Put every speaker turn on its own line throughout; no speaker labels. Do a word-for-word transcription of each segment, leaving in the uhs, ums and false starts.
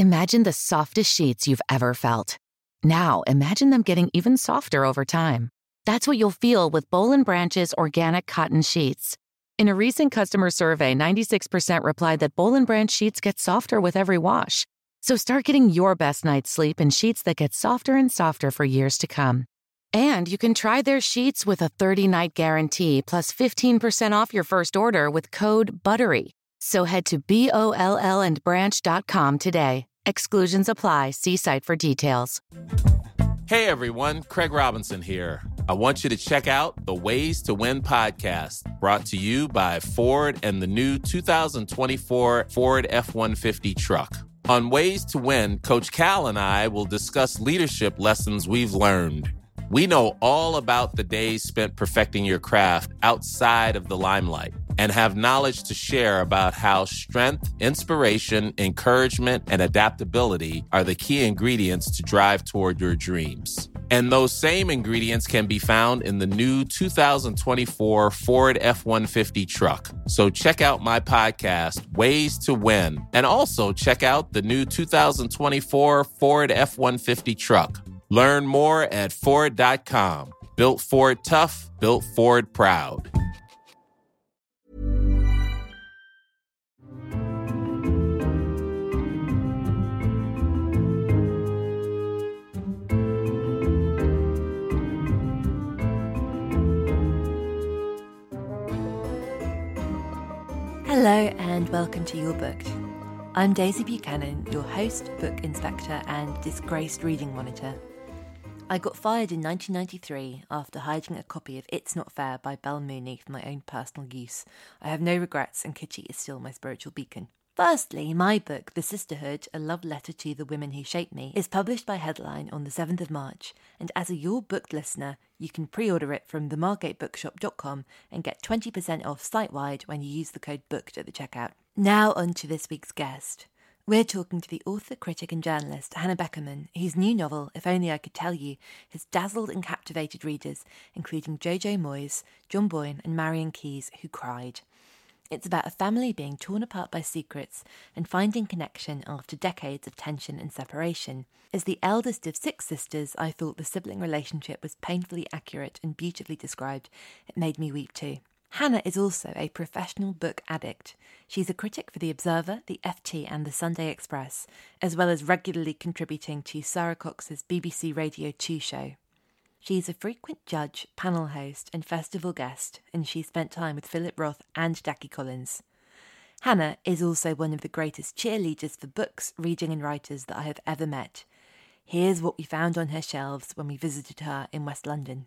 Imagine the softest sheets you've ever felt. Now, imagine them getting even softer over time. That's what you'll feel with Boll and Branch's organic cotton sheets. In a recent customer survey, ninety-six percent replied that Boll and Branch sheets get softer with every wash. So start getting your best night's sleep in sheets that get softer and softer for years to come. And you can try their sheets with a thirty-night guarantee plus fifteen percent off your first order with code BUTTERY. So head to B O L L and branch dot com today. Exclusions apply. See site for details.
Hey everyone, Craig Robinson here. I want you to check out the Ways to Win podcast, brought to you by Ford and the new two thousand twenty-four Ford F one fifty truck. On Ways to Win, Coach Cal and I will discuss leadership lessons we've learned. We know all about the days spent perfecting your craft outside of the limelight and have knowledge to share about how strength, inspiration, encouragement, and adaptability are the key ingredients to drive toward your dreams. And those same ingredients can be found in the new two thousand twenty-four Ford F one fifty truck. So check out my podcast, Ways to Win, and also check out the new two thousand twenty-four Ford F one fifty truck. Learn more at Ford dot com. Built Ford tough, built Ford proud.
Hello and welcome to You're Booked. I'm Daisy Buchanan, your host, book inspector and disgraced reading monitor. I got fired in nineteen ninety-three after hiding a copy of It's Not Fair by Belle Mooney for my own personal use. I have no regrets and Kitty is still my spiritual beacon. Firstly, my book, The Sisterhood, A Love Letter to the Women Who Shaped Me, is published by Headline on the seventh of March, and as a You're Booked listener, you can pre-order it from the margate bookshop dot com and get twenty percent off site-wide when you use the code BOOKED at the checkout. Now on to this week's guest. We're talking to the author, critic and journalist Hannah Beckerman, whose new novel, If Only I Could Tell You, has dazzled and captivated readers, including Jojo Moyes, John Boyne and Marion Keyes, who cried. It's about a family being torn apart by secrets and finding connection after decades of tension and separation. As the eldest of six sisters, I thought the sibling relationship was painfully accurate and beautifully described. It made me weep too. Hannah is also a professional book addict. She's a critic for The Observer, The F T and The Sunday Express, as well as regularly contributing to Sarah Cox's B B C Radio two show. She's a frequent judge, panel host and festival guest, and she spent time with Philip Roth and Jackie Collins. Hannah is also one of the greatest cheerleaders for books, reading and writers that I have ever met. Here's what we found on her shelves when we visited her in West London.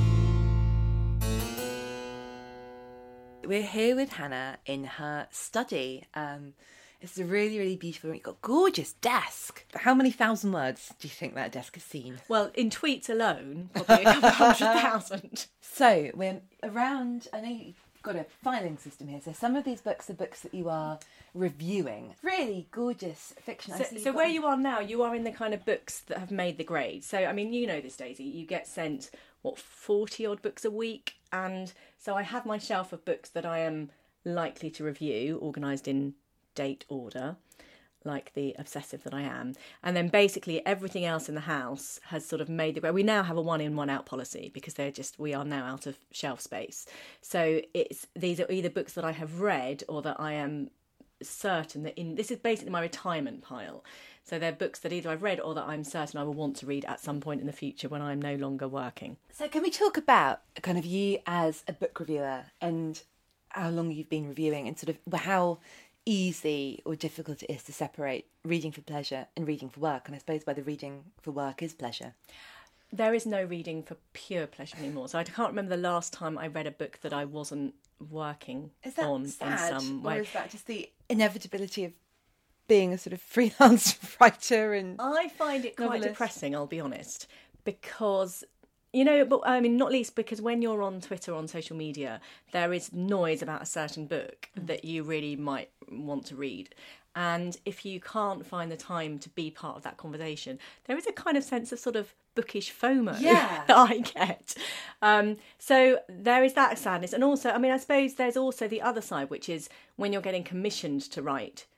We're here with Hannah in her study. Um, it's a really, really beautiful room. You've got a gorgeous desk. How many thousand words do you think that desk has seen?
Well, in tweets alone, probably a couple hundred thousand.
So we're around, I know you've got a filing system here. So some of these books are books that you are reviewing. Really gorgeous fiction.
So, so where you are now, you are in the kind of books that have made the grade. So, I mean, you know this, Daisy. You get sent, what, forty odd books a week? And so I have my shelf of books that I am likely to review, organised in date order, like the obsessive that I am. And then basically everything else in the house has sort of made the grade. We now have a one in, one out policy because they're just, we are now out of shelf space. So it's these are either books that I have read or that I am certain that in, this is basically my retirement pile. So they're books that either I've read or that I'm certain I will want to read at some point in the future when I'm no longer working.
So can we talk about kind of you as a book reviewer and how long you've been reviewing and sort of how easy or difficult it is to separate reading for pleasure and reading for work? And I suppose whether reading for work is pleasure.
There is no reading for pure pleasure anymore. So I can't remember the last time I read a book that I wasn't working
is that
on
sad,
in some way.
Or is that just the inevitability of being a sort of freelance writer? And
I find it quite
novelist.
depressing, I'll be honest, because, you know, but I mean, not least because when you're on Twitter, on social media, there is noise about a certain book mm. that you really might want to read. And if you can't find the time to be part of that conversation, there is a kind of sense of sort of bookish FOMO
yeah.
that I get. Um, so there is that sadness. And also, I mean, I suppose there's also the other side, which is when you're getting commissioned to write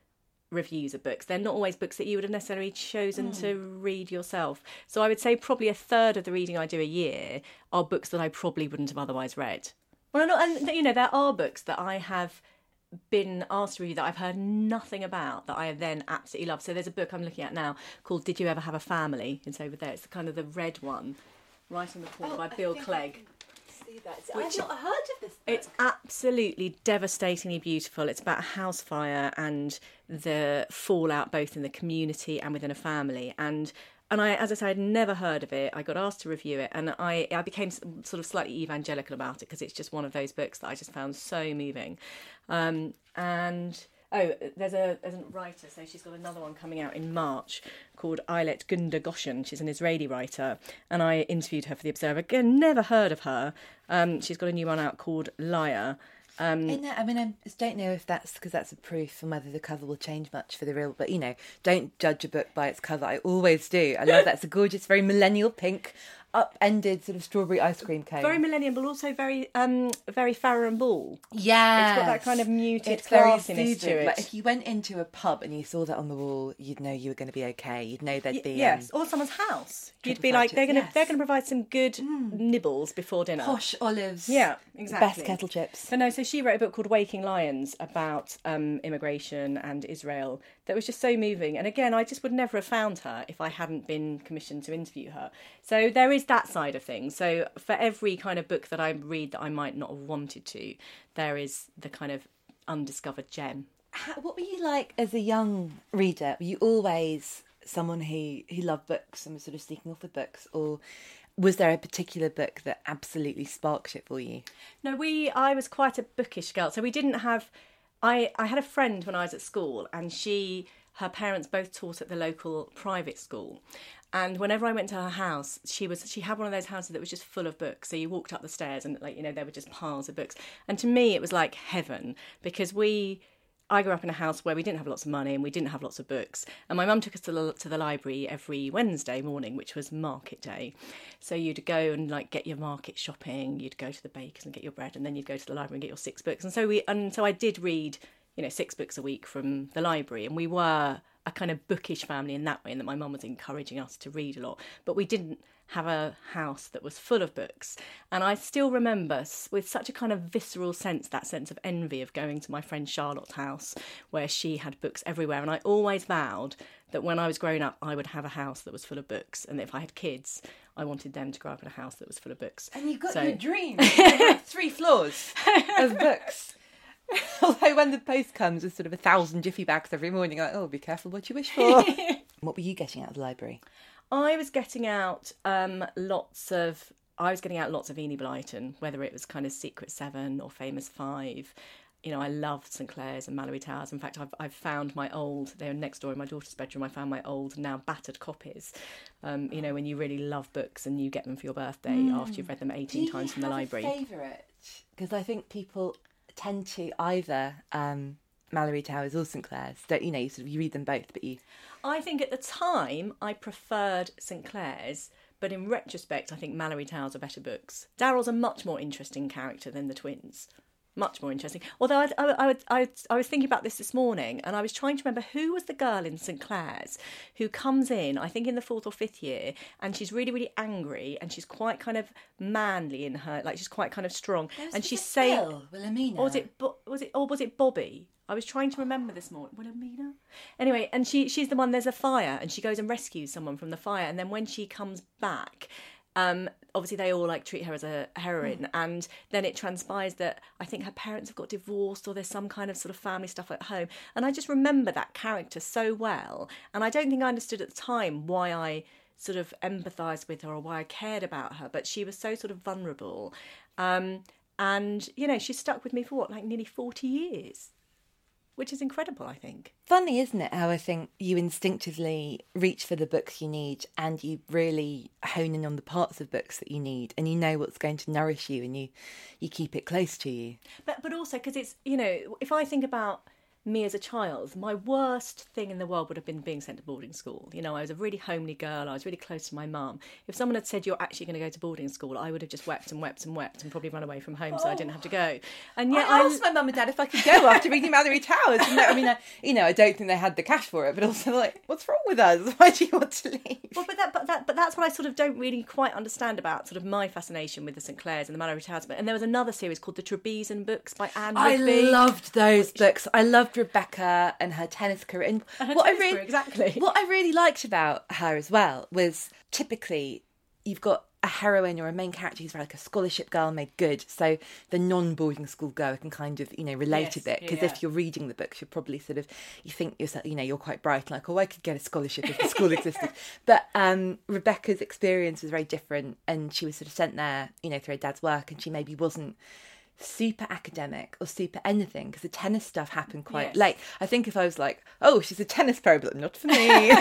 reviews of books. They're not always books that you would have necessarily chosen
Mm.
to read yourself. So I would say probably a third of the reading I do a year are books that I probably wouldn't have otherwise read. Well, not, and you know, there are books that I have been asked to review that I've heard nothing about that I then absolutely love. So there's a book I'm looking at now called Did You Ever Have a Family? It's over there. It's kind of the red one, right in the corner,
Oh,
by
I
Bill
think I
Clegg.
can see that. I've not heard of this book.
It's absolutely devastatingly beautiful. It's about a house fire and the fallout both in the community and within a family. And and I, as I said, I'd never heard of it. I got asked to review it, and I I became sort of slightly evangelical about it because it's just one of those books that I just found so moving. Um, and oh, there's a there's a writer, so she's got another one coming out in March called Ayelet Gunda Goshen. She's an Israeli writer, and I interviewed her for The Observer. Again, never heard of her. Um, she's got a new one out called Liar. Um,
I, know, I mean, I just don't know if that's because that's a proof and whether the cover will change much for the real. But, you know, don't judge a book by its cover. I always do. I love that. It's a gorgeous, very millennial pink, upended sort of strawberry ice cream cone.
very millennium, but also very um, very Farrow and Ball.
Yeah,
It's got that kind of muted
it's very
classiness to
soothing.
it.
Like if you went into a pub and you saw that on the wall, you'd know you were going to be okay. You'd know there'd
Y-
be
yes,
um,
or someone's house. You'd
triple
be like,
fudges,
they're gonna
yes.
they're gonna provide some good nibbles before dinner.
posh olives.
Yeah, exactly.
Best kettle chips.
But no, so she wrote a book called Waking Lions about um, immigration and Israel that was just so moving. And again, I just would never have found her if I hadn't been commissioned to interview her. So there is that side of things. So for every kind of book that I read that I might not have wanted to, there is the kind of undiscovered gem.
How, what were you like as a young reader? Were you always someone who, who loved books and was sort of sneaking off with books, or was there a particular book that absolutely sparked it for you?
No, we. I was quite a bookish girl, so we didn't have. I I had a friend when I was at school, and she, her parents both taught at the local private school, and whenever I went to her house, she was she had one of those houses that was just full of books. So you walked up the stairs, and like you know there were just piles of books, and to me it was like heaven because we. I grew up in a house where we didn't have lots of money and we didn't have lots of books. And my mum took us to the, to the library every Wednesday morning, which was market day. So you'd go and like get your market shopping, you'd go to the bakers and get your bread, and then you'd go to the library and get your six books. And so we, and so I did read, you know, six books a week from the library. And we were a kind of bookish family in that way, in that my mum was encouraging us to read a lot. But we didn't have a house that was full of books. And I still remember with such a kind of visceral sense, that sense of envy of going to my friend Charlotte's house where she had books everywhere. And I always vowed that when I was growing up, I would have a house that was full of books. And if I had kids, I wanted them to grow up in a house that was full of books.
And you got
So-
your dream. You have three floors of books. Although when the post comes with sort of a thousand jiffy bags every morning, you're like, oh, be careful what you wish for. What were you getting out of the library?
I was getting out um, lots of. I was getting out lots of Enid Blyton, whether it was kind of Secret Seven or Famous Five. You know, I loved St Clair's and Mallory Towers. In fact, I've I've found my old. They're next door in my daughter's bedroom. I found my old, now battered copies. Um, you know, when you really love books and you get them for your birthday
Mm.
after you've read them eighteen times from the library.
Do you have a favourite? Because I think people tend to either um, Mallory Towers or St Clair's. Don't you know? You sort of you read them both, but you.
I think at the time I preferred St Clair's, but in retrospect I think Mallory Towers are better books. Daryl's a much more interesting character than the twins. Much more interesting. Although I, I, I, I, I was thinking about this this morning and I was trying to remember who was the girl in St Clair's who comes in, I think in the fourth or fifth year, and she's really, really angry and she's quite kind of manly in her, like she's quite kind of strong. And she's saying,
Wilhelmina.
or was it, Bo- was it, or was it Bobby? I was trying to remember this morning. Wilhelmina? Anyway, and she she's the one, there's a fire, and she goes and rescues someone from the fire. And then when she comes back, um, obviously they all like treat her as a heroine. Mm. And then it transpires that I think her parents have got divorced or there's some kind of sort of family stuff at home. And I just remember that character so well. And I don't think I understood at the time why I sort of empathised with her or why I cared about her. But she was so sort of vulnerable. Um, and, you know, she stuck with me for what, like nearly forty years. Which is incredible, I think.
Funny, isn't it, how I think you instinctively reach for the books you need and you really hone in on the parts of books that you need and you know what's going to nourish you and you, you keep it close to you.
But but also because it's, you know, if I think about me as a child, my worst thing in the world would have been being sent to boarding school. You know, I was a really homely girl. I was really close to my mum. If someone had said, you're actually going to go to boarding school, I would have just wept and wept and wept and probably run away from home oh. so I didn't have to go. And yet
I
I
asked my mum and dad if I could go after reading Mallory Towers. And I mean, I, you know, I don't think they had the cash for it, but also like, what's wrong with us? Why do you want to leave?
Well, but that, but that, but that's what I sort of don't really quite understand about sort of my fascination with the St Clairs and the Mallory Towers. And there was another series called the Trebezian Books by Anne Rigby.
I loved those books. I loved Rebecca and her tennis career. And
her
what
tennis
I really,
career, exactly.
What I really liked about her as well was typically you've got a heroine or a main character who's like a scholarship girl made good. So the non-boarding school goer can kind of, you know, relate
yes,
a bit. Because
yeah.
if you're reading the books, you're probably sort of, you think yourself, you know, you're quite bright, like, oh, I could get a scholarship if the school existed. But um, Rebecca's experience was very different. And she was sort of sent there, you know, through her dad's work. And she maybe wasn't super academic or super anything because the tennis stuff happened quite
yes.
late. I think if I was like, oh, she's a tennis pro, but not for me.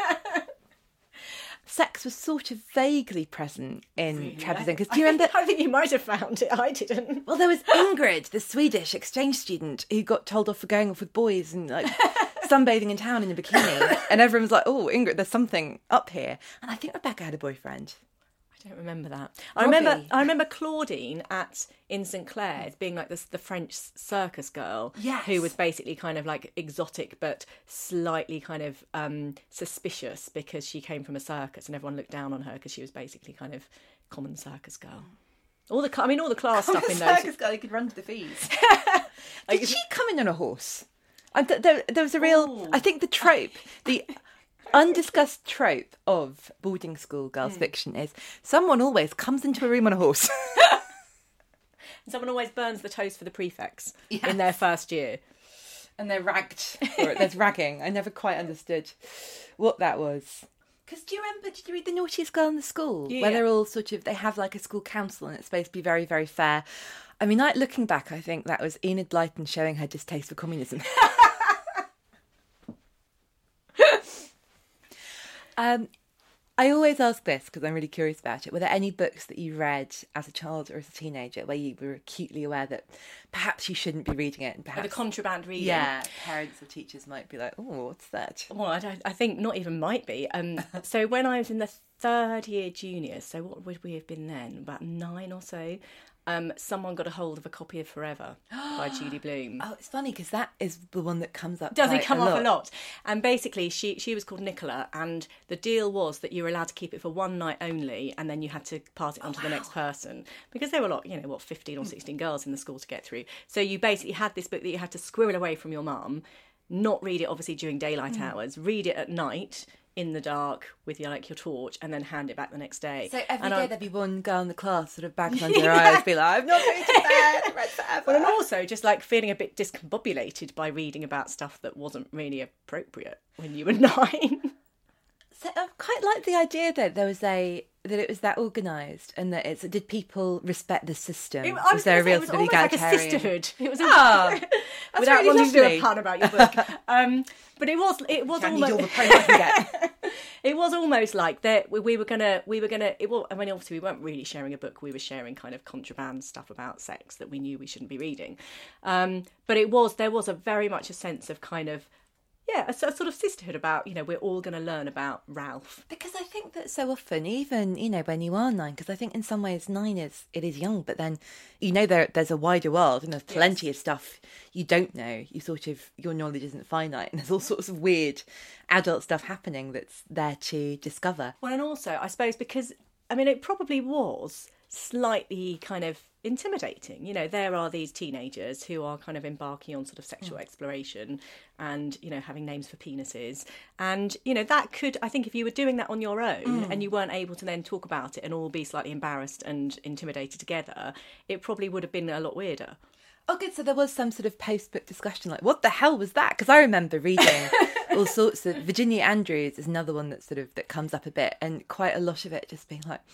Sex was sort of vaguely present in really? Trebezian because do you
I
remember?
Think, I think you might have found it. I didn't.
Well, there was Ingrid, the Swedish exchange student who got told off for going off with boys and like sunbathing in town in a bikini, and everyone was like, "Oh, Ingrid, there's something up here." And I think Rebecca had a boyfriend.
I don't remember that. I Robbie. remember I remember Claudine at in St Clairs being like this the French circus girl
yes.
who was basically kind of like exotic but slightly kind of um, suspicious because she came from a circus and everyone looked down on her because she was basically kind of common circus girl. All the I mean all the class
common
stuff in those
circus girl who could run to the fees. Did she come in on a horse? I, there, there was a real. Ooh. I think the trope the. undiscussed trope of boarding school girls' mm. fiction is someone always comes into a room on a horse.
And someone always burns the toast for the prefects
yes.
in their first year.
And they're ragged for it. There's ragging. I never quite understood what that was. Because do you remember, did you read The Naughtiest Girl in the School?
Yeah.
Where they're all sort of, they have like a school council and it's supposed to be very, very fair. I mean, like looking back, I think that was Enid Blyton showing her distaste for communism. Um, I always ask this because I'm really curious about it. Were there any books that you read as a child or as a teenager where you were acutely aware that perhaps you shouldn't be reading it? And perhaps
the contraband reading.
Yeah, parents or teachers might be like, oh, what's that?
Well, I, don't, I think not even might be. Um, so when I was in the third year junior, so what would we have been then? About nine or so. Um, someone got a hold of a copy of Forever by Judy Blume.
Oh, it's funny because that is the one that comes up.
Does it come
a
up
lot.
a lot? And basically, she she was called Nicola, and the deal was that you were allowed to keep it for one night only, and then you had to pass it on oh, to the wow. next person because there were like you know what fifteen or sixteen girls in the school to get through. So you basically had this book that you had to squirrel away from your mum, not read it obviously during daylight mm. hours, read it at night. In the dark with your like your torch and then hand it back the next day.
So every
and
day
I...
there'd be one girl in the class sort of bags under her yeah. eyes, be like, I'm not going to bed, I've read forever.
Well, and also just like feeling a bit discombobulated by reading about stuff that wasn't really appropriate when you were nine.
So I quite like the idea that there was a that it was that organised and that it's did people respect the system?
It,
was,
was
there a real
it was
sort of
almost
egalitarian?
like a sisterhood. It was
oh,
without
really
wanting to do
lovely.
a pun about your book. Um, but it was it was
Can
almost
all the praise I can get.
It was almost like that we, we were gonna we were gonna it was I mean obviously we weren't really sharing a book, we were sharing kind of contraband stuff about sex that we knew we shouldn't be reading. Um, but it was there was a very much a sense of kind of yeah, a, a sort of sisterhood about, you know, we're all going to learn about Ralph.
Because I think that so often, even, you know, when you are nine, because I think in some ways nine is, it is young, but then, you know, there there's a wider world and there's plenty yes. of stuff you don't know. You sort of, your knowledge isn't finite and there's all sorts of weird adult stuff happening that's there to discover.
Well, and also, I suppose, because, I mean, it probably was slightly kind of intimidating. You know, there are these teenagers who are kind of embarking on sort of sexual mm. exploration and, you know, having names for penises. And, you know, that could, I think if you were doing that on your own mm. and you weren't able to then talk about it and all be slightly embarrassed and intimidated together, it probably would have been a lot weirder.
Oh, good. So there was some sort of post-book discussion, like, what the hell was that? Because I remember reading all sorts of... Virginia Andrews is another one that sort of, that comes up a bit, and quite a lot of it just being like,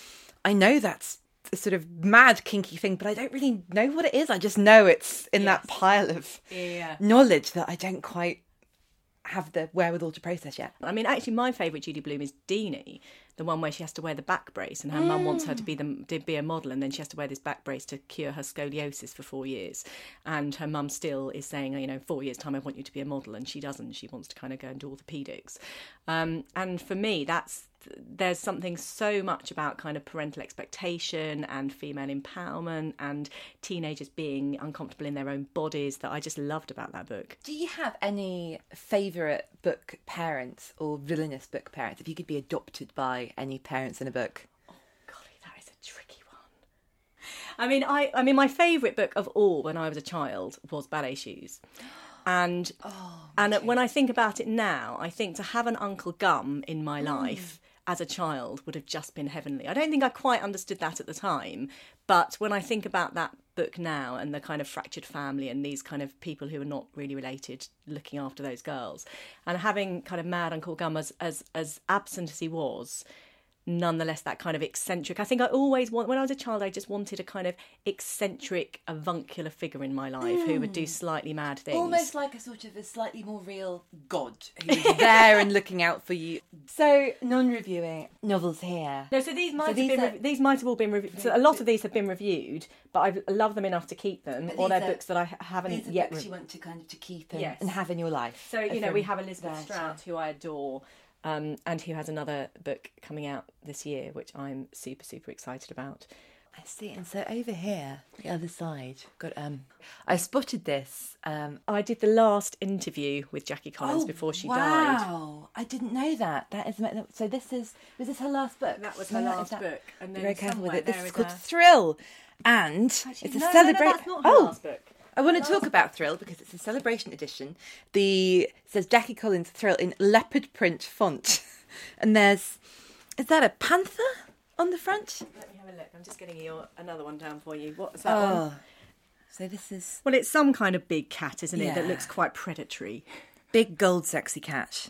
I know that's a sort of mad kinky thing, but I don't really know what it is. I just know it's in yes. that pile of
yeah.
knowledge that I don't quite have the wherewithal to process yet.
I mean, actually, my favourite Judy Blume is Deanie, the one where she has to wear the back brace, and her mm. mum wants her to be the to be a model, and then she has to wear this back brace to cure her scoliosis for four years. And her mum still is saying, you know, four years' time, I want you to be a model, and she doesn't. She wants to kind of go into orthopaedics. Um, and for me, that's there's something so much about kind of parental expectation and female empowerment and teenagers being uncomfortable in their own bodies that I just loved about that book.
Do you have any favourite book parents or villainous book parents, if you could be adopted by any parents in a book?
Oh, golly, that is a tricky one. I mean, I, I mean, my favourite book of all when I was a child was Ballet Shoes. And oh, and when I think about it now, I think to have an Uncle Gum in my mm. life as a child would have just been heavenly. I don't think I quite understood that at the time, but when I think about that book now and the kind of fractured family and these kind of people who are not really related looking after those girls, and having kind of Mad Uncle Gum as as, as absent as he was, nonetheless that kind of eccentric. I think I always want, when I was a child, I just wanted a kind of eccentric, avuncular figure in my life mm. who would do slightly mad things.
Almost like a sort of a slightly more real god who's there and looking out for you. So, non-reviewing novels here.
No, so these might
so
have
these
been
are...
re- these might have all been reviewed. So a lot of these have been reviewed, but I love them enough to keep them.
But
or they're
are,
books that I haven't
these are
yet.
Books
re-
you want to kind of to keep and,
yes.
and have in your life.
So you know, we have Elizabeth
there,
Strout, who I adore. Um, and who has another book coming out this year, which I'm super, super excited about.
I see. And so over here, the other side, got um, I spotted this. Um,
I did the last interview with Jackie Collins
oh,
before she
wow.
died.
Wow, I didn't know that. That is so. This is was this her last book?
That was her
no,
last book. And then
very careful with it. This is
is
called
a...
Thrill, and
Actually,
it's a
no,
celebration.
No, no, that's not her
oh.
last book.
I want to talk about Thrill because it's a celebration edition. The it says Jackie Collins Thrill in leopard print font. And there's, is that a panther on the front?
Let me have a look. I'm just getting you another one down for you. What's that
oh,
one?
So this is...
Well, it's some kind of big cat, isn't it,
yeah.
that looks quite predatory.
Big gold sexy cat.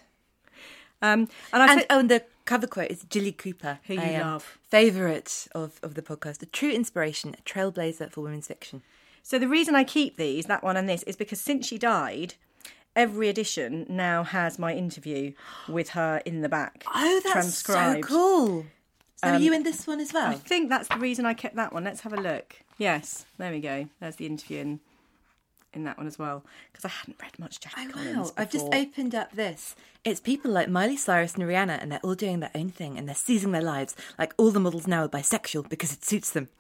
Um, and I
and,
said,
oh, and the cover quote is Jilly Cooper.
Who you
a, um,
love.
Favourite of, of the podcast. A true inspiration, a trailblazer for women's fiction.
So the reason I keep these, that one and this, is because since she died... Every edition now has my interview with her in the back.
Oh, that's
transcribed.
so cool. So
Um,
are you in this one as well?
I think that's the reason I kept that one. Let's have a look. Yes, there we go. There's the interview in, in that one as well. Because I hadn't read much Jackie
Oh,
Collins
wow.
before.
I've just opened up this. It's people like Miley Cyrus and Rihanna, and they're all doing their own thing, and they're seizing their lives. Like all the models now are bisexual because it suits them.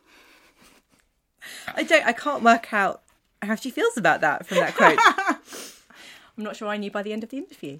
I don't. I can't work out how she feels about that from that quote.
I'm not sure I knew by the end of the interview.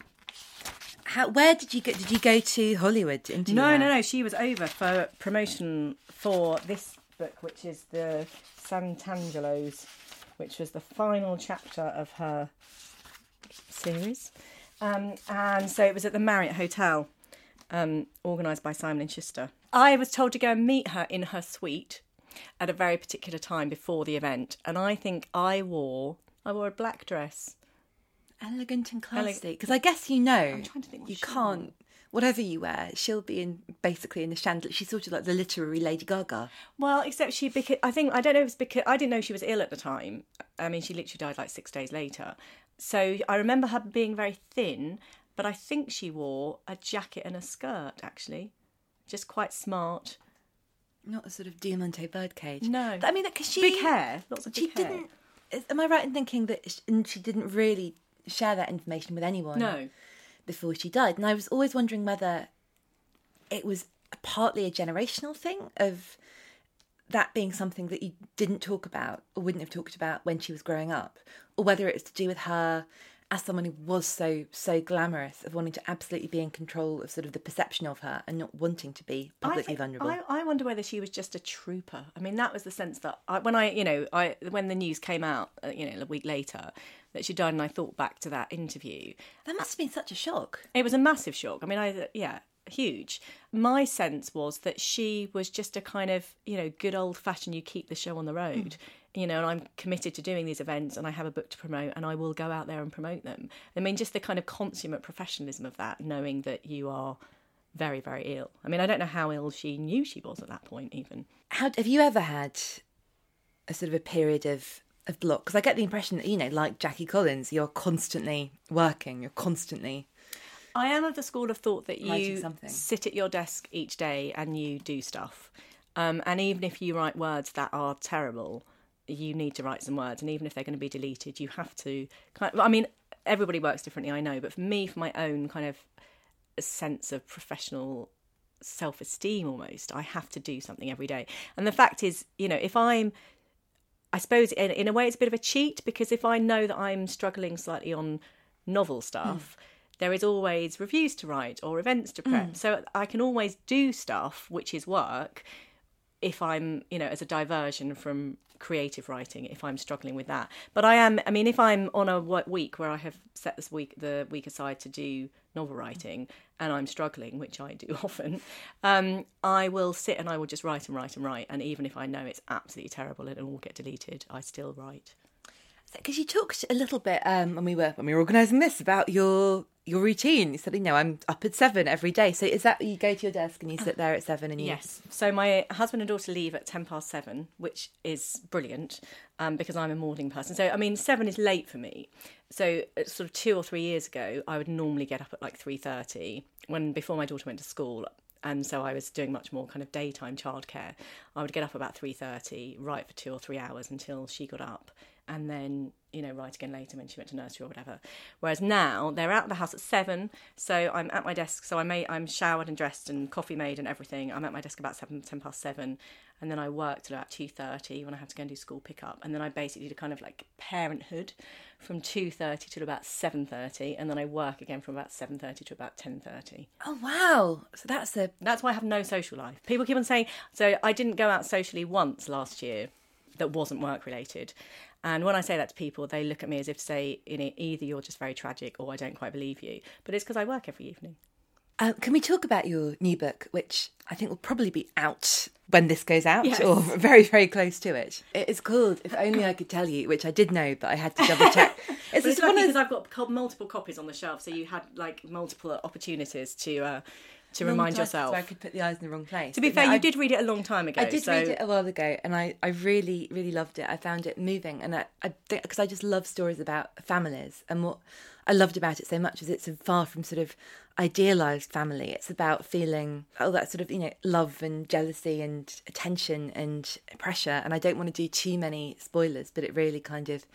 How? Where did you go? Did you go to Hollywood to interview
No,
her?
no, no. She was over for promotion for this book, which is the Santangelos, which was the final chapter of her series. Um, and so it was at the Marriott Hotel, um, organised by Simon and Schuster. I was told to go and meet her in her suite at a very particular time before the event, and I think I wore I wore a black dress.
Elegant and classy. Because I guess you know,
I'm trying to think what
you
she
can't,
wore.
whatever you wear, she'll be in basically in the chandelier. She's sort of like the literary Lady Gaga.
Well, except she, because I think, I don't know if it's because, I didn't know she was ill at the time. I mean, she literally died like six days later. So I remember her being very thin, but I think she wore a jacket and a skirt, actually. Just quite smart.
Not a sort of Diamante birdcage.
No.
I mean, because she...
Big hair. Lots of big
she
hair.
didn't... Am I right in thinking that she, and she didn't really share that information with anyone
No.
before she died? And I was always wondering whether it was partly a generational thing of that being something that you didn't talk about or wouldn't have talked about when she was growing up, or whether it's to do with her as someone who was so so glamorous, of wanting to absolutely be in control of sort of the perception of her and not wanting to be publicly
I think,
vulnerable.
I, I wonder whether she was just a trooper. I mean, that was the sense that I, when I, you know, I when the news came out, uh, you know, a week later that she died, and I thought back to that interview.
That must have been such a shock.
It was a massive shock. I mean, I yeah, huge. My sense was that she was just a kind of, you know, good old fashioned, you keep the show on the road. Mm. You know, and I'm committed to doing these events and I have a book to promote and I will go out there and promote them. I mean, just the kind of consummate professionalism of that, knowing that you are very, very ill. I mean, I don't know how ill she knew she was at that point even.
How, have you ever had a sort of a period of of block? Because I get the impression that, you know, like Jackie Collins, you're constantly working, you're constantly...
I am of the school of thought that you
something.
sit at your desk each day and you do stuff. Um, and even if you write words that are terrible, you need to write some words. And even if they're going to be deleted, you have to... Kind of, I mean, everybody works differently, I know. But for me, for my own kind of sense of professional self-esteem almost, I have to do something every day. And the fact is, you know, if I'm... I suppose in, in a way it's a bit of a cheat, because if I know that I'm struggling slightly on novel stuff... Mm. There is always reviews to write or events to prep. Mm. So I can always do stuff, which is work, if I'm, you know, as a diversion from creative writing, if I'm struggling with that. But I am, I mean, if I'm on a week where I have set this week, the week aside to do novel writing, and I'm struggling, which I do often, um, I will sit and I will just write and write and write. And even if I know it's absolutely terrible and it will get deleted, I still write.
Because you talked a little bit um, when we were when we were organising this about your your routine. You said, you know, I'm up at seven every day. So is that you go to your desk and you sit there at seven and you...
Yes. So my husband and daughter leave at ten past seven, which is brilliant um, because I'm a morning person. So, I mean, seven is late for me. So sort of two or three years ago, I would normally get up at like three thirty when before my daughter went to school. And so I was doing much more kind of daytime childcare. I would get up about three thirty, write for two or three hours until she got up. And then, you know, write again later when she went to nursery or whatever. Whereas now they're out of the house at seven, so I'm at my desk. So I may, I'm showered and dressed and coffee made and everything. I'm at my desk about seven, ten past seven, and then I work till about two thirty when I have to go and do school pickup. And then I basically do kind of like parenthood from two thirty till about seven thirty, and then I work again from about seven thirty to about ten thirty.
Oh wow! So that's a
that's why I have no social life. People keep on saying, so I didn't go out socially once last year that wasn't work related. And when I say that to people, they look at me as if to say, you know, either you're just very tragic or I don't quite believe you. But it's because I work every evening.
Uh, can we talk about your new book, which I think will probably be out when this goes out,
yes.
or very, very close to it? It is called If Only I Could Tell You, which I did know, but I had to double check.
It's, it's lucky because I've got multiple copies on the shelf, so you had like multiple opportunities to... Uh, To remind yourself.
So I could put the eyes in the wrong place.
To be
but
fair,
no,
you
I,
did read it a long time ago.
I did
so...
read it a while ago, and I, I really, really loved it. I found it moving, and I, I think because I just love stories about families, and what I loved about it so much is it's far from sort of idealised family. It's about feeling all that sort of, you know, love and jealousy and attention and pressure. And I don't want to do too many spoilers, but it really kind of,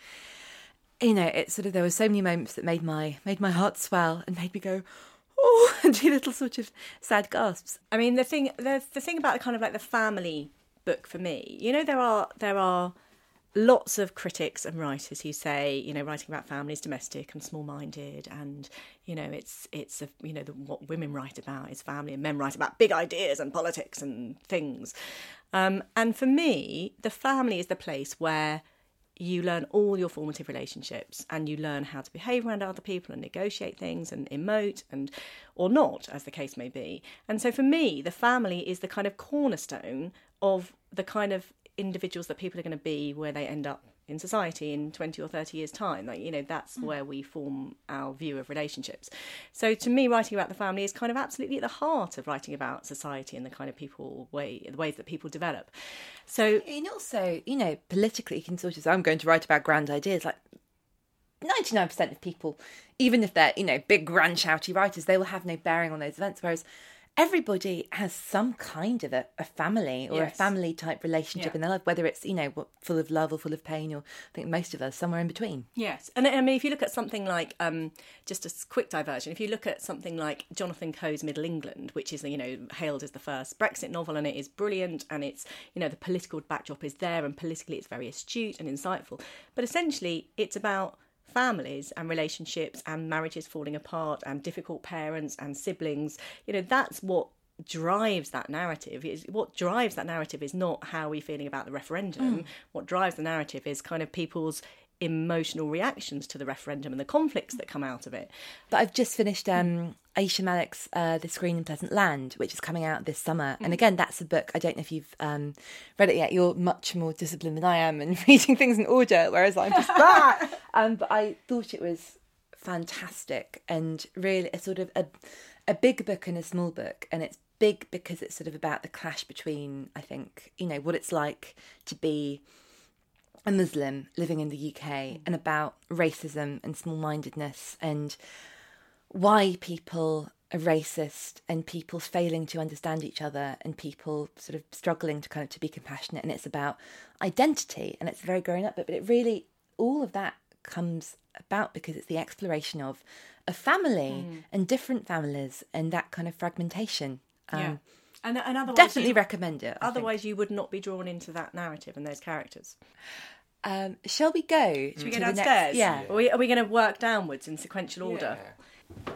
you know, it sort of there were so many moments that made my made my heart swell and made me go, oh, and do little sort of sad gasps.
I mean, the thing, the the thing about kind of like the family book for me, you know, there are there are lots of critics and writers who say, you know, writing about family is domestic and small-minded, and you know, it's it's a, you know, the, what women write about is family, and men write about big ideas and politics and things. Um, and for me, the family is the place where you learn all your formative relationships, and you learn how to behave around other people and negotiate things and emote and or not, as the case may be. And so for me, the family is the kind of cornerstone of the kind of individuals that people are going to be where they end up in society in twenty or thirty years time. Like, you know, that's mm. where we form our view of relationships. So to me, writing about the family is kind of absolutely at the heart of writing about society and the kind of people way the ways that people develop. So,
and also, you know, politically you can sort of say, I'm going to write about grand ideas. Like ninety-nine percent of people, even if they're, you know, big grand shouty writers, they will have no bearing on those events, whereas everybody has some kind of a, a family or yes. a family type relationship yeah. in their life, whether it's, you know, full of love or full of pain, or I think most of us somewhere in between.
Yes. And I mean, if you look at something like, um, just a quick diversion, if you look at something like Jonathan Coe's Middle England, which is, you know, hailed as the first Brexit novel, and it is brilliant, and it's, you know, the political backdrop is there, and politically it's very astute and insightful. But essentially it's about families and relationships and marriages falling apart and difficult parents and siblings. You know, that's what drives that narrative. Is what drives that narrative is not how we're feeling about the referendum. Mm. What drives the narrative is kind of people's emotional reactions to the referendum and the conflicts that come out of it.
But I've just finished um, Aisha Malik's uh, The Screen in Pleasant Land, which is coming out this summer. Mm. And again, that's a book, I don't know if you've um, read it yet. You're much more disciplined than I am in reading things in order, whereas I'm just that. Um, but I thought it was fantastic, and really a sort of a, a big book and a small book. And it's big because it's sort of about the clash between, I think, you know, what it's like to be a Muslim living in the U K and about racism and small-mindedness and why people are racist and people failing to understand each other and people sort of struggling to kind of to be compassionate. And it's about identity, and it's a very growing up book, but it really, all of that comes about because it's the exploration of a family mm. and different families and that kind of fragmentation. Um,
yeah. And, and otherwise
definitely
you,
recommend it. I
otherwise
think.
You would not be drawn into that narrative and those characters.
Um, shall we go?
Should we go downstairs?
Next, yeah.
Are we, are we going to work downwards in sequential order?
Yeah.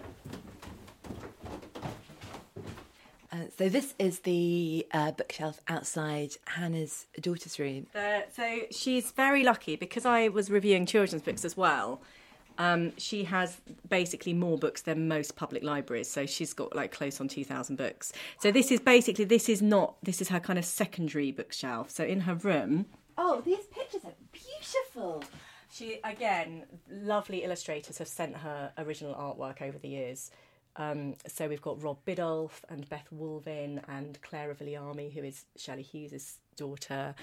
Uh, so this is the uh, bookshelf outside Hannah's daughter's room.
Uh, so she's very lucky because I was reviewing children's books as well. Um, she has basically more books than most public libraries. So she's got like close on two thousand books. So this is basically, this is not, this is her kind of secondary bookshelf. So in her room...
Oh, these pictures are beautiful.
She, again, lovely illustrators have sent her original artwork over the years. Um, so we've got Rob Biddulph and Beth Wolvin and Clara Villiamy, who is Shelley Hughes' daughter,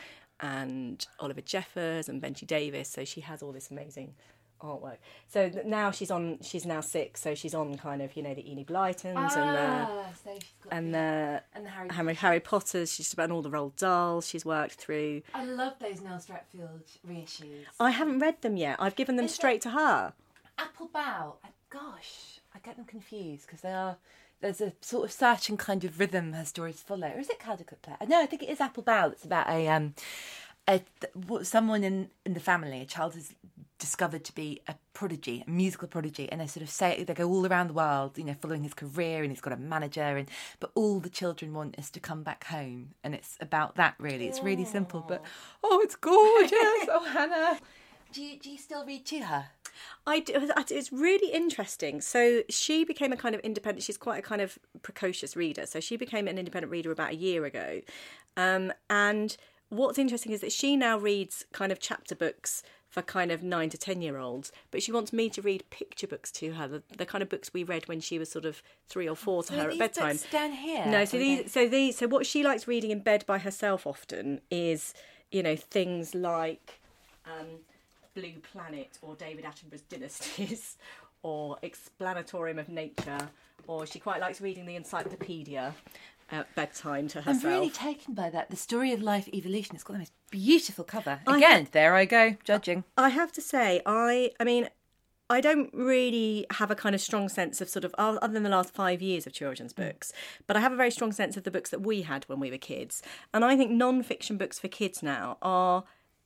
and Oliver Jeffers and Benji Davis. So she has all this amazing artwork. So now she's on, she's now six, so she's on kind of, you know, the Enid Blytons
ah,
and the,
so she's got
and
the,
the,
and the Harry,
Harry, Harry Potters. She's about all the Roald Dahls she's worked through.
I love those Nell Stratfield reissues.
I haven't read them yet. I've given them
Is
straight
it
to her.
Apple Bow. Gosh, I get them confused because they are. There's a sort of certain kind of rhythm her stories follow. Or is it Caldecott Clare? No, I think it is Apple Bow. That's about a um, a someone in in the family. A child is discovered to be a prodigy, a musical prodigy, and they sort of say they go all around the world, you know, following his career, and he's got a manager, and but all the children want is to come back home, and it's about that really. It's really simple, but oh, it's gorgeous. Oh, Hannah, do you do you still read to her?
I do, it's really interesting. So she became a kind of independent, she's quite a kind of precocious reader. So she became an independent reader about a year ago. Um, and what's interesting is that she now reads kind of chapter books for kind of nine to ten year olds, but she wants me to read picture books to her, the, the kind of books we read when she was sort of three or four to
so
her at bedtime.
Books down here.
No, so
okay.
these, so these, so what she likes reading in bed by herself often is, you know, things like um, Blue Planet or David Attenborough's Dynasties or Explanatorium of Nature, or she quite likes reading the Encyclopedia at bedtime to herself.
I'm really taken by that. The Story of Life Evolution. It's got the most beautiful cover. Again, I, there I go, judging.
I have to say, I, I mean, I don't really have a kind of strong sense of sort of, other than the last five years of children's books, but I have a very strong sense of the books that we had when we were kids. And I think non-fiction books for kids now are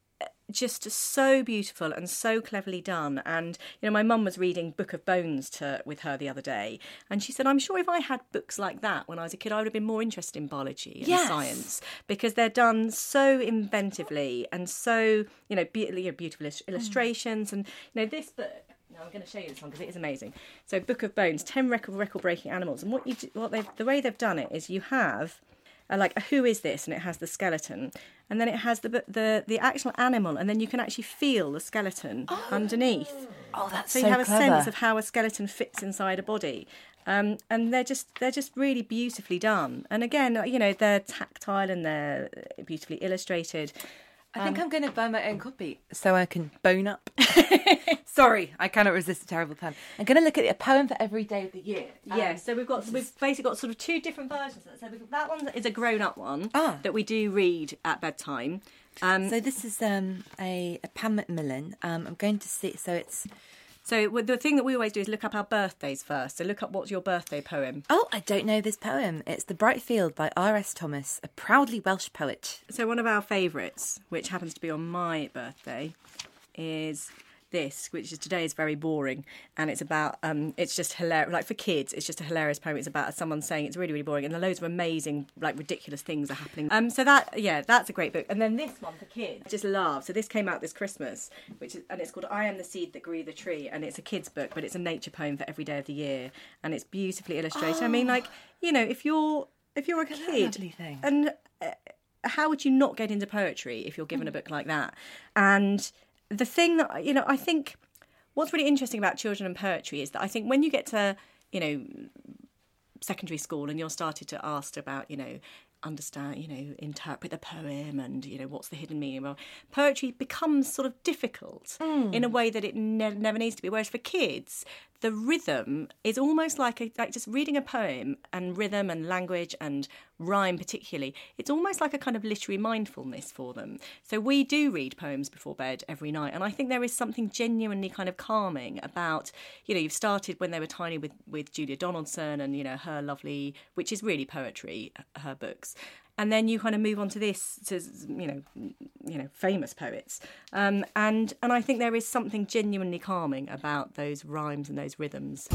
just so beautiful and so cleverly done. And you know, my mum was reading Book of Bones to with her the other day, and she said, I'm sure if I had books like that when I was a kid, I would have been more interested in biology and
yes.
science, because they're done so inventively and so, you know, be- you know beautiful illustrations. Mm. And you know, this book, now I'm going to show you this one because it is amazing. So Book of Bones, ten record record breaking animals, and what you do, what they've the way they've done it is you have Uh, like a who is this, and it has the skeleton, and then it has the the the actual animal, and then you can actually feel the skeleton oh. underneath.
Oh, that's
so
so
you have
clever.
a sense of how a skeleton fits inside a body, um, and they're just they're just really beautifully done. And again, you know, they're tactile and they're beautifully illustrated.
I think um, I'm going to buy my own copy so I can bone up. Sorry, I cannot resist a terrible pun. I'm going to look at a poem for every day of the year. Um,
yeah, so we've got we've basically got sort of two different versions of it. So we've, that one is a grown-up one
ah.
that we do read at bedtime. Um,
so this is um, a, a Pam Macmillan. Um, I'm going to see. So it's.
So the thing that we always do is look up our birthdays first. So look up what's your birthday poem.
Oh, I don't know this poem. It's The Bright Field by R S Thomas, a proudly Welsh poet.
So one of our favourites, which happens to be on my birthday, is this, which is today is very boring, and it's about um it's just hilarious, like for kids it's just a hilarious poem. It's about someone saying it's really really boring, and there are loads of amazing like ridiculous things are happening. Um so that yeah that's a great book. And then this one for kids I just love, so this came out this Christmas, which is, and it's called I Am the Seed That Grew the Tree, and it's a kids book, but it's a nature poem for every day of the year, and it's beautifully illustrated. oh. I mean, like, you know, if you're if you're a kid
thing.
and uh, how would you not get into poetry if you're given mm. a book like that? And the thing that, you know, I think what's really interesting about children and poetry is that I think when you get to, you know, secondary school and you're started to ask about, you know, understand, you know, interpret the poem and, you know, what's the hidden meaning. Well, poetry becomes sort of difficult mm. in a way that it ne- never needs to be. Whereas for kids, the rhythm is almost like a, like just reading a poem, and rhythm and language and rhyme particularly, it's almost like a kind of literary mindfulness for them. So we do read poems before bed every night, and I think there is something genuinely kind of calming about, you know, you've started when they were tiny with, with Julia Donaldson and, you know, her lovely, which is really poetry, her books. And then you kind of move on to this, to, you know, you know, famous poets. Um, and, and I think there is something genuinely calming about those rhymes and those rhythms.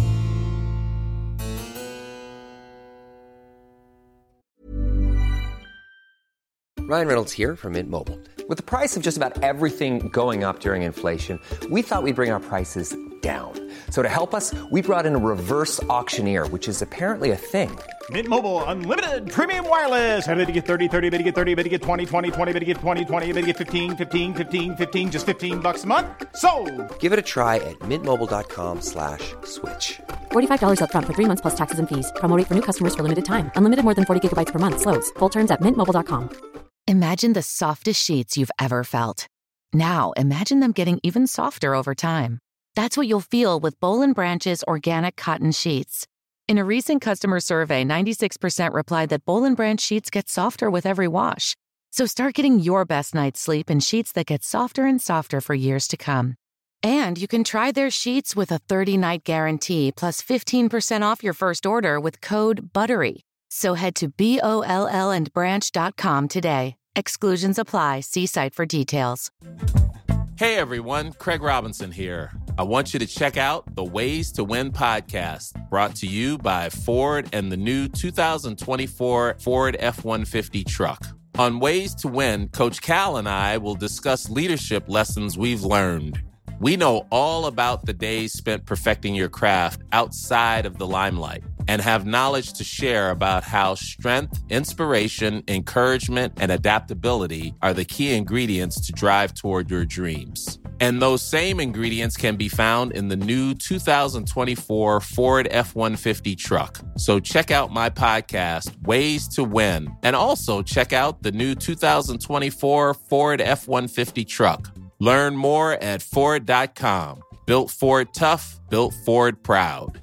Ryan Reynolds here from Mint Mobile. With the price of just about everything going up during inflation, we thought we'd bring our prices down. So to help us, we brought in a reverse auctioneer, which is apparently a thing.
Mint Mobile Unlimited Premium Wireless. How to get thirty, thirty, how to get thirty, how to get twenty, twenty, twenty, how to get twenty, twenty, how to get fifteen, fifteen, fifteen, fifteen, just fifteen bucks a month? Sold!
Give it a try at mintmobile.com slash switch.
forty-five dollars up front for three months plus taxes and fees. Promo rate for new customers for limited time. Unlimited more than forty gigabytes per month. Slows full terms at mint mobile dot com.
Imagine the softest sheets you've ever felt. Now imagine them getting even softer over time. That's what you'll feel with Boll and Branch's organic cotton sheets. In a recent customer survey, ninety-six percent replied that Boll and Branch sheets get softer with every wash. So start getting your best night's sleep in sheets that get softer and softer for years to come. And you can try their sheets with a thirty-night guarantee plus fifteen percent off your first order with code BUTTERY. So head to B O L L and branch dot com today. Exclusions apply. See site for details.
Hey everyone, Craig Robinson here. I want you to check out the Ways to Win podcast, brought to you by Ford and the new two thousand twenty-four Ford F one fifty truck. On Ways to Win, Coach Cal and I will discuss leadership lessons we've learned. We know all about the days spent perfecting your craft outside of the limelight and have knowledge to share about how strength, inspiration, encouragement, and adaptability are the key ingredients to drive toward your dreams. And those same ingredients can be found in the new two thousand twenty-four Ford F one fifty truck. So check out my podcast, Ways to Win, and also check out the new two thousand twenty-four Ford F one fifty truck. Learn more at Ford dot com. Built Ford tough, built Ford proud.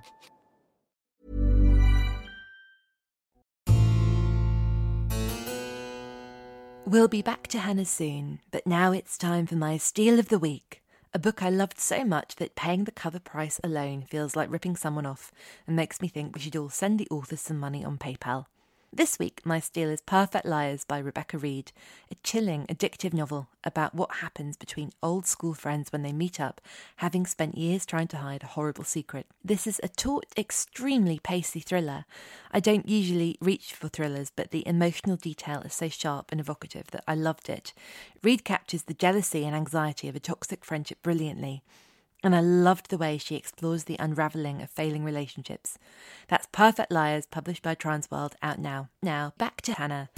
We'll be back to Hannah soon, but now it's time for my Steal of the Week, a book I loved so much that paying the cover price alone feels like ripping someone off and makes me think we should all send the author some money on PayPal. This week, my steal is Perfect Liars by Rebecca Reed, a chilling, addictive novel about what happens between old school friends when they meet up, having spent years trying to hide a horrible secret. This is a taut, extremely pacey thriller. I don't usually reach for thrillers, but the emotional detail is so sharp and evocative that I loved it. Reed captures the jealousy and anxiety of a toxic friendship brilliantly. And I loved the way she explores the unravelling of failing relationships. That's Perfect Liars, published by Transworld, out now. Now, back to Hannah.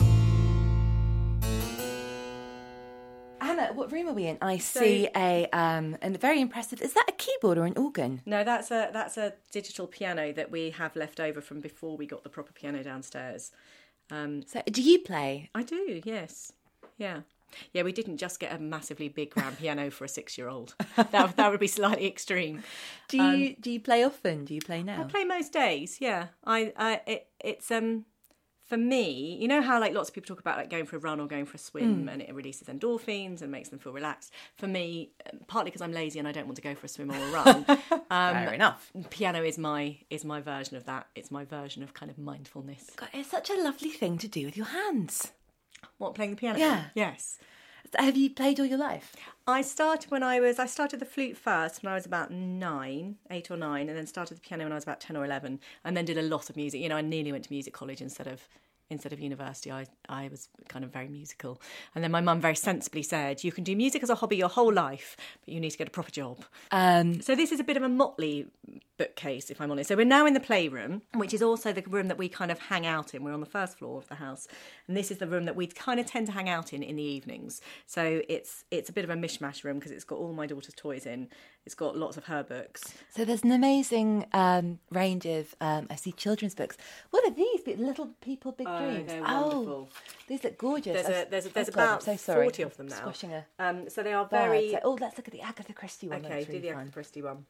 Hannah, what room are we in? I
So-
see a um, a very impressive... Is that a keyboard or an organ?
No, that's a that's a digital piano that we have left over from before we got the proper piano downstairs. Um,
So, do you play?
I do, yes. Yeah. Yeah, we didn't just get a massively big grand piano for a six-year-old. That that would be slightly extreme.
Do you do you play often? Do you play now?
I play most days. Yeah, I, I it, it's um for me. You know how like lots of people talk about like going for a run or going for a swim, mm. and it releases endorphins and makes them feel relaxed. For me, partly because I'm lazy and I don't want to go for a swim or a run. Um,
Fair enough.
Piano is my is my version of that. It's my version of kind of mindfulness.
God, it's such a lovely thing to do with your hands.
What, playing the piano?
Yeah.
Yes.
Have you played all your life?
I started when I was, I started the flute first when I was about nine, eight or nine, and then started the piano when I was about ten or eleven, and then did a lot of music. You know, I nearly went to music college instead of instead of university. I, I was kind of very musical. And then my mum very sensibly said, you can do music as a hobby your whole life, but you need to get a proper job.
Um,
so this is a bit of a motley bookcase, if I'm honest. So we're now in the playroom, which is also the room that we kind of hang out in. We're on the first floor of the house. And this is the room that we kind of tend to hang out in in the evenings. So it's it's a bit of a mishmash room because it's got all my daughter's toys in. it's got lots of her books.
So there's an amazing um, range of, um, I see children's books. What are these? Little People, Big
Oh,
Dreams.
they're
oh,
wonderful.
These look gorgeous.
There's a, there's a, there's
oh God,
about
I'm so sorry.
forty of them now.
Squashing a
Um, so they are
bird.
very.
So- oh, let's look at the Agatha Christie one.
Okay,
That's
do
really
the
fun.
Agatha Christie one.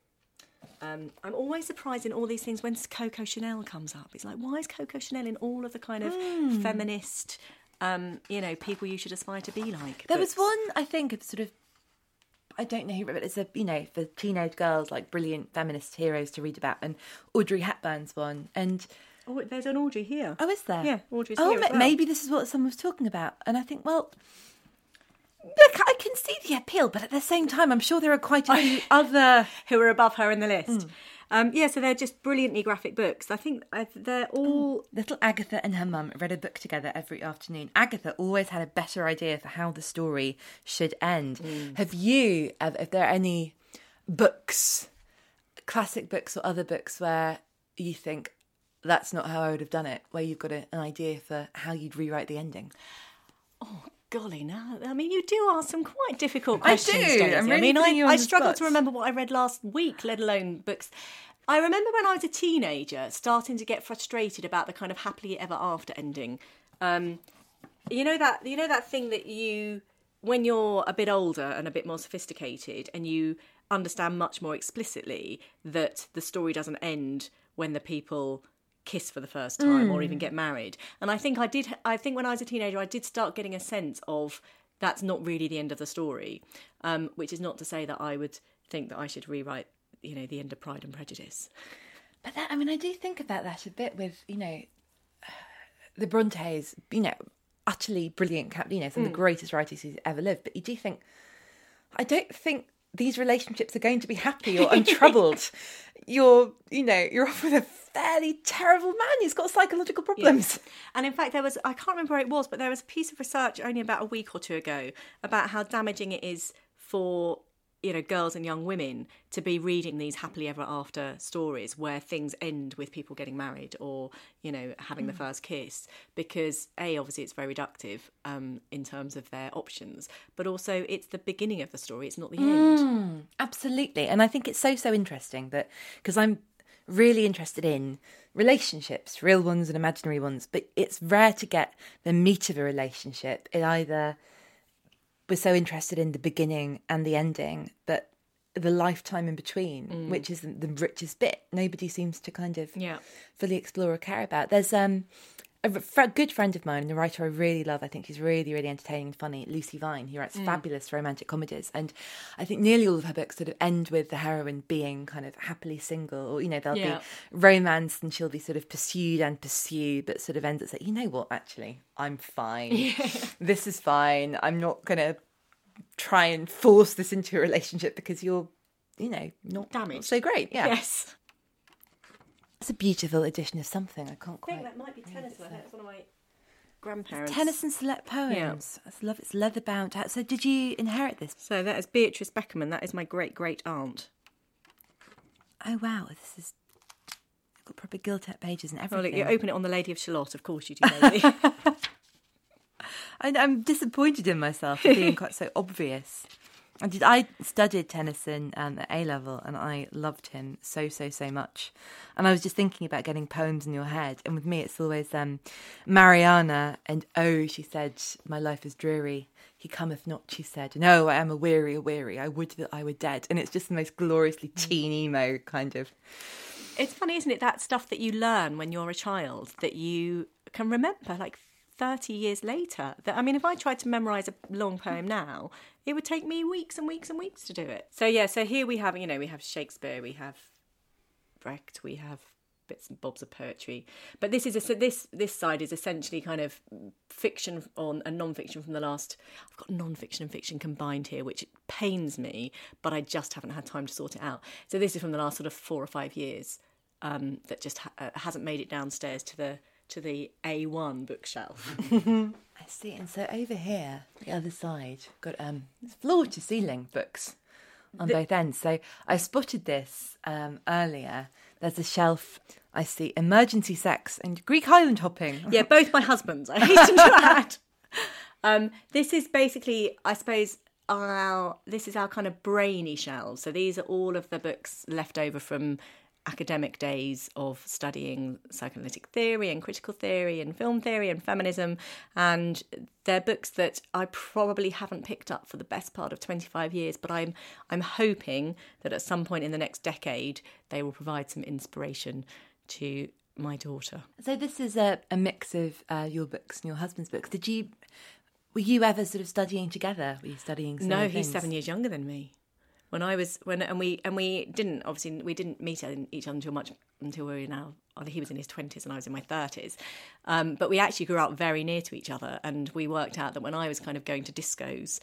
Um, I'm always surprised in all these things when Coco Chanel comes up. It's like, why is Coco Chanel in all of the kind of
Hmm.
feminist, um, you know, people you should aspire to be like?
There was
books?
one, I think, of sort of, I don't know who, but it's a, you know, for teenage girls, like brilliant feminist heroes to read about, and Audrey Hepburn's one. And
Oh, there's an Audrey here.
oh, is there?
Yeah, Audrey's
oh,
here as
ma-
well.
maybe this is what someone was talking about. And I think, well, look, I can see the appeal, but at the same time, I'm sure there are quite a few other.
Who are above her in the list.
Mm.
Um, yeah, so they're just brilliantly graphic books. I think uh, they're all...
Little Agatha and her mum read a book together every afternoon. Agatha always had a better idea for how the story should end.
Mm.
Have you, have- if there are any books, classic books or other books where you think, that's not how I would have done it, where you've got a, an idea for how you'd rewrite the ending?
Oh, golly, now, I mean, you do ask some quite difficult
I
questions,
do.
Daisy.
I'm
I
really
mean, I,
putting you on
I
the
struggle
spot.
to remember what I read last week, let alone books. I remember when I was a teenager starting to get frustrated about the kind of happily ever after ending. Um, you know that you know that thing that you, when you're a bit older and a bit more sophisticated, and you understand much more explicitly that the story doesn't end when the people kiss for the first time or even get married. And I think I did. I think when I was a teenager, I did start getting a sense of that's not really the end of the story, um, which is not to say that I would think that I should rewrite, you know, the end of Pride and Prejudice.
But that, I mean, I do think about that a bit with, you know, the Brontes, you know, utterly brilliant, cap- you know, some of the greatest writers who's ever lived. But you do think, I don't think these relationships are going to be happy or untroubled. You're, you know, you're off with a fairly terrible man who's got psychological problems.
Yeah. And in fact, there was, I can't remember where it was, but there was a piece of research only about a week or two ago about how damaging it is for, you know, girls and young women to be reading these happily ever after stories where things end with people getting married or, you know, having mm. the first kiss, because A, obviously it's very reductive um, in terms of their options, but also it's the beginning of the story, it's not the
Mm,
end.
Absolutely. And I think it's so, so interesting that, because I'm really interested in relationships, real ones and imaginary ones, but it's rare to get the meat of a relationship. It either... we're so interested in the beginning and the ending, but the lifetime in between, mm. which is the richest bit, nobody seems to kind of
yeah.
fully explore or care about. There's um, a, a good friend of mine, and a writer I really love, I think she's really, really entertaining and funny, Lucy Vine, who writes mm. fabulous romantic comedies. And I think nearly all of her books sort of end with the heroine being kind of happily single, or, you know, there'll
yeah.
be romance and she'll be sort of pursued and pursued, but sort of ends at saying, you know what, actually, I'm fine.
Yeah.
This is fine. I'm not going to try and force this into a relationship because you're, you know, not
damaged.
Not so great. Yeah.
Yes.
It's a beautiful edition of something. I can't quite.
I think that might be Tennyson. I think it's one of my grandparents.
Tennyson Select Poems.
Yeah.
I love it's leather bound. So did you inherit this?
So that is Beatrice Beckerman. That is my great great aunt.
Oh wow, this is got proper gilt-edged pages and everything.
Well, look, you open it on the Lady of Shalott, of course you do, baby.
I, I'm disappointed in myself for being quite so obvious. I did. I studied Tennyson um, at A level, and I loved him so, so, so much. And I was just thinking about getting poems in your head, and with me, it's always um, Mariana. And oh, she said, my life is dreary. He cometh not, she said. No, I am a weary, a weary. I would that I were dead. And it's just the most gloriously teen emo kind of.
It's funny, isn't it? That stuff that you learn when you're a child that you can remember, like thirty years later. That I mean, if I tried to memorise a long poem now, it would take me weeks and weeks and weeks to do it. So yeah, so here we have, you know, we have Shakespeare, we have Brecht, we have bits and bobs of poetry. But this is a, this this side is essentially kind of fiction on and non-fiction from the last. I've got non-fiction and fiction combined here, which pains me, but I just haven't had time to sort it out. So this is from the last sort of four or five years um, that just ha- uh, hasn't made it downstairs to the to the A one bookshelf.
I see. And so over here, the other side, got um floor to ceiling books on the, both ends. So I spotted this um, earlier. There's a shelf. I see emergency sex and Greek island hopping.
Yeah, both my husbands. I hasten to add. Um, this is basically, I suppose, our this is our kind of brainy shelves. So these are all of the books left over from academic days of studying psychoanalytic theory and critical theory and film theory and feminism, and they're books that I probably haven't picked up for the best part of twenty-five years, but I'm I'm hoping that at some point in the next decade they will provide some inspiration to my daughter.
So this is a, a mix of uh, your books and your husband's books. Did you were you ever sort of studying together? Were you studying similar
No, he's
things?
seven years younger than me. When I was when and we and we didn't obviously we didn't meet each other until much until we were now. He was in his twenties and I was in my thirties, um, but we actually grew up very near to each other. And we worked out that when I was kind of going to discos,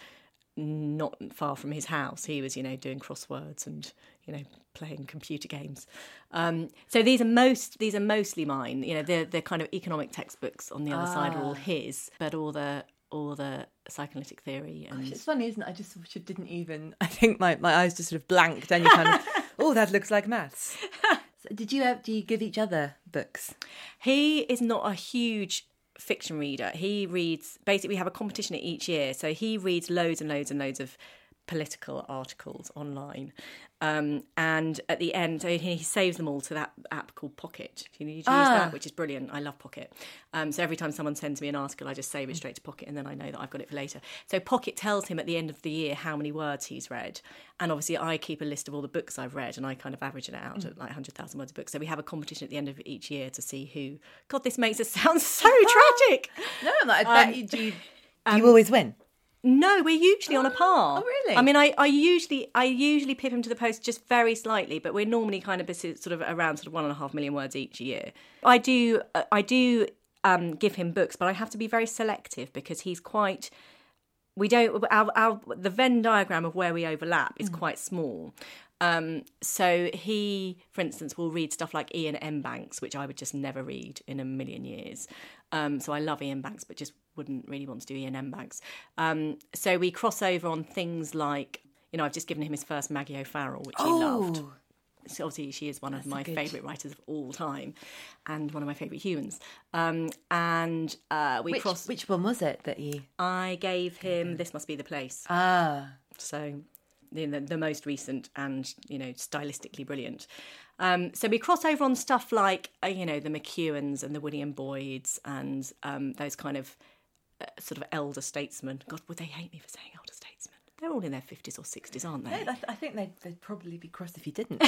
not far from his house, he was you know doing crosswords and you know playing computer games. Um, so these are most these are mostly mine. You know the the kind of economic textbooks on the other ah. side are all his, but all the all the psychoanalytic theory. And
Gosh, it's funny, isn't it? I just sort of didn't even. I think my, my eyes just sort of blanked, and you kind of, oh, that looks like maths. So did you have? Do you give each other books?
He is not a huge fiction reader. He reads. Basically, we have a competition each year, so he reads loads and loads and loads of political articles online. Um, and at the end, so he saves them all to that app called Pocket. You need to use
ah.
that, which is brilliant. I love Pocket. Um, so every time someone sends me an article, I just save it straight to Pocket, and then I know that I've got it for later. So Pocket tells him at the end of the year how many words he's read. And obviously I keep a list of all the books I've read, and I kind of average it out mm. at like one hundred thousand words of books. So we have a competition at the end of each year to see who... God, this makes it sound so tragic.
No, I bet
um,
you do. You,
um,
you always win.
No, we're usually on a par.
Oh, really?
I mean, I, I usually I usually pip him to the post just very slightly, but we're normally kind of sort of around sort of one and a half million words each year. I do I do um, give him books, but I have to be very selective because he's quite. We don't our, our the Venn diagram of where we overlap is mm. quite small. Um, so he, for instance, will read stuff like Ian M. Banks, which I would just never read in a million years. Um, so I love Ian Banks, but just wouldn't really want to do Ian M. Banks. Um, so we cross over on things like, you know, I've just given him his first Maggie O'Farrell, which
oh.
he loved. So obviously she is one
That's
of my
good.
favourite writers of all time and one of my favourite humans. Um, and uh, we
which,
crossed...
Which one was it that you...
I gave him This Must Be the Place.
Ah.
So... The, the most recent and, you know, stylistically brilliant. Um, so we cross over on stuff like, uh, you know, the McEwans and the William Boyds and um, those kind of uh, sort of elder statesmen. God, would they hate me for saying elder statesmen? They're all in their fifties or sixties, aren't they?
No, I think they'd, they'd probably be cross if you didn't.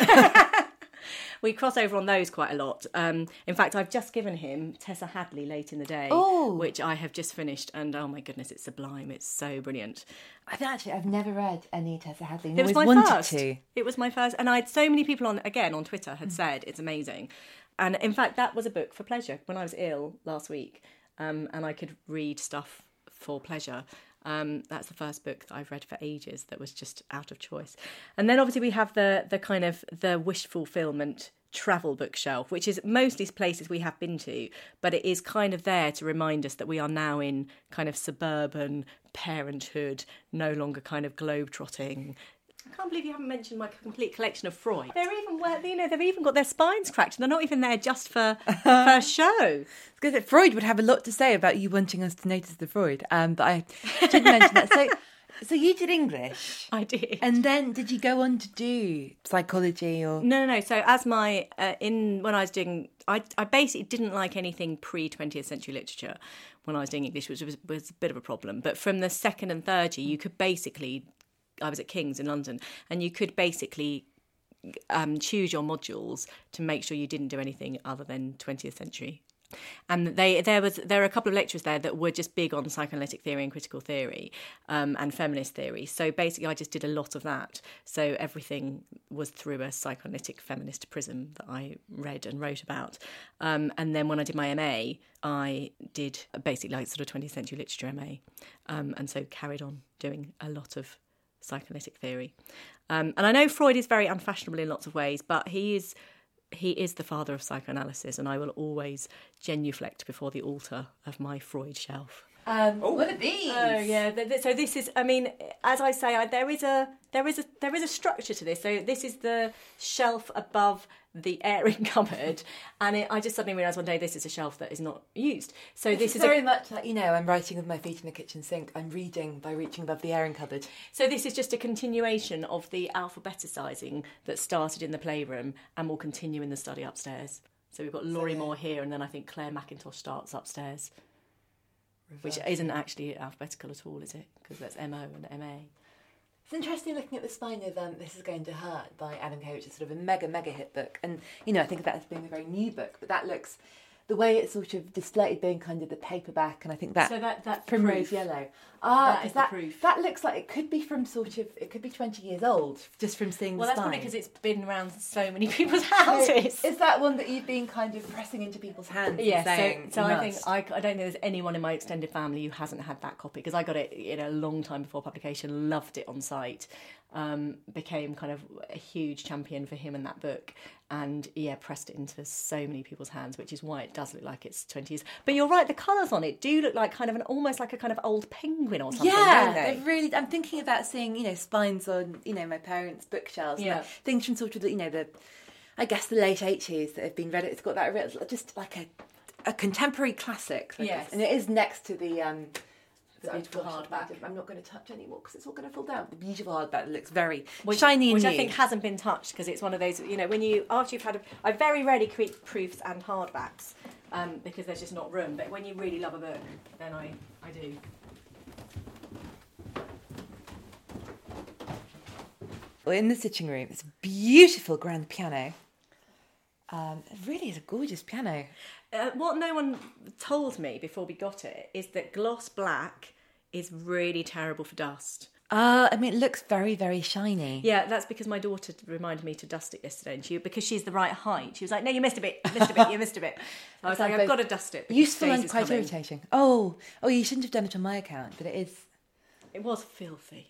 We cross over on those quite a lot. Um, in fact, I've just given him Tessa Hadley Late in the Day,
oh.
which I have just finished. And oh my goodness, it's sublime. It's so brilliant.
I've actually, I've never read any Tessa Hadley.
It was my
wanted
first.
To.
It was my first. And I had so many people on, again, on Twitter had mm. said it's amazing. And in fact, that was a book for pleasure when I was ill last week. Um, and I could read stuff for pleasure. Um, that's the first book that I've read for ages that was just out of choice. And then obviously we have the the kind of the wish fulfillment travel bookshelf, which is mostly places we have been to, but it is kind of there to remind us that we are now in kind of suburban parenthood, no longer kind of globe-trotting. I can't believe you haven't mentioned my complete collection of Freud. They're even, you know, they've even got their spines cracked, and they're not even there just for for show.
Because Freud would have a lot to say about you wanting us to notice the Freud, um, but I didn't mention that. So, so you did English.
I did.
And then did you go on to do psychology or?
No, no, no. So as my uh, in when I was doing, I I basically didn't like anything pre twentieth century literature when I was doing English, which was was a bit of a problem. But from the second and third year, you could basically. I was at King's in London, and you could basically um, choose your modules to make sure you didn't do anything other than twentieth century. And they there was there are a couple of lecturers there that were just big on psychoanalytic theory and critical theory um, and feminist theory. So basically, I just did a lot of that. So everything was through a psychoanalytic feminist prism that I read and wrote about. Um, and then when I did my M A, I did basically like sort of twentieth century literature M A, um, and so carried on doing a lot of psychoanalytic theory. Um, and I know Freud is very unfashionable in lots of ways, but he is he is the father of psychoanalysis, and I will always genuflect before the altar of my Freud shelf.
Um, what are these?
Oh yeah. th- th- So this is. I mean, as I say, I, there is a there is a there is a structure to this. So this is the shelf above the airing cupboard, and it, I just suddenly realised one day this is a shelf that is not used. So this,
This
is
is very
a,
much like, you know, I'm writing with my feet in the kitchen sink. I'm reading by reaching above the airing cupboard.
So this is just a continuation of the alphabeticising that started in the playroom and will continue in the study upstairs. So we've got Laurie Moore here, and then I think Claire McIntosh starts upstairs, which isn't actually alphabetical at all, is it? Because that's M O and M A.
It's interesting looking at the spine of um, This Is Going to Hurt by Adam Kay, which is sort of a mega, mega hit book. And, you know, I think of that as being a very new book, but that looks, the way it's sort of displayed being kind of the paperback, and I think that,
So that- that's the
primrose
proof.
yellow. Ah,
That
'cause
is the
that,
proof.
that looks like it could be from sort of, it could be twenty years old, just from seeing
Well,
the
that's
spine.
probably because it's been around so many people's houses.
Is that one that you've been kind of pressing into people's hands? and
Yeah,
saying,
so, so
"You
I think
must"?
I, I don't think there's anyone in my extended family who hasn't had that copy, because I got it you know a long time before publication, loved it on site, um, became kind of a huge champion for him and that book, and yeah, pressed it into so many people's hands, which is why it does look like it's twenty years. But you're right, the colours on it do look like kind of an almost like a kind of old penguin or something,
Yeah,
don't they?
they're really. I'm thinking about seeing, you know, spines on, you know, my parents' bookshelves. and
Yeah.
that- things from sort of, the, you know, the, I guess the late eighties that have been read. It's got that real, just like a, a contemporary classic. like
Yes.
this. And it is next to the um,
The
oh,
beautiful
gosh,
hardback.
I'm not going to touch anymore because it's all going to fall down. The beautiful hardback that looks very
Which,
shiny and
which
new.
I think hasn't been touched, because it's one of those, you know, when you, after you've had, a, I very rarely create proofs and hardbacks, um, because there's just not room, but when you really love a book, then I, I do.
Well, in the sitting room, it's a beautiful grand piano. Um, it really is a gorgeous piano.
Uh, what no one told me before we got it is that gloss black is really terrible for dust.
Uh, I mean, it looks very, very shiny.
Yeah, that's because my daughter reminded me to dust it yesterday, and she, because she's the right height, she was like, "No, you missed a bit, you missed a bit, you missed a bit." I was
It's like
like, "I've
both
got to dust it." because
Useful and
Daisy's
quite
coming.
irritating. Oh, oh, you shouldn't have done it on my account, but it is
It was filthy.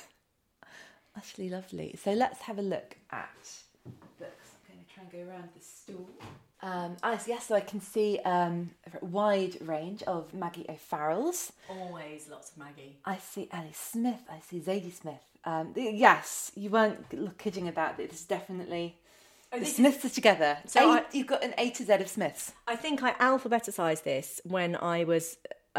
actually lovely. So let's have a look at books. I'm going to try and go around the stool. Um, yes, yes, so I can see um, a wide range of Maggie O'Farrell's.
Always lots of Maggie.
I see Ellie Smith. I see Zadie Smith. Um, the- yes, you weren't kidding about it. It's definitely the
this is-
Smiths are together.
So
A-
I-
you've got an A to Z of Smiths.
I think I alphabetised this when I was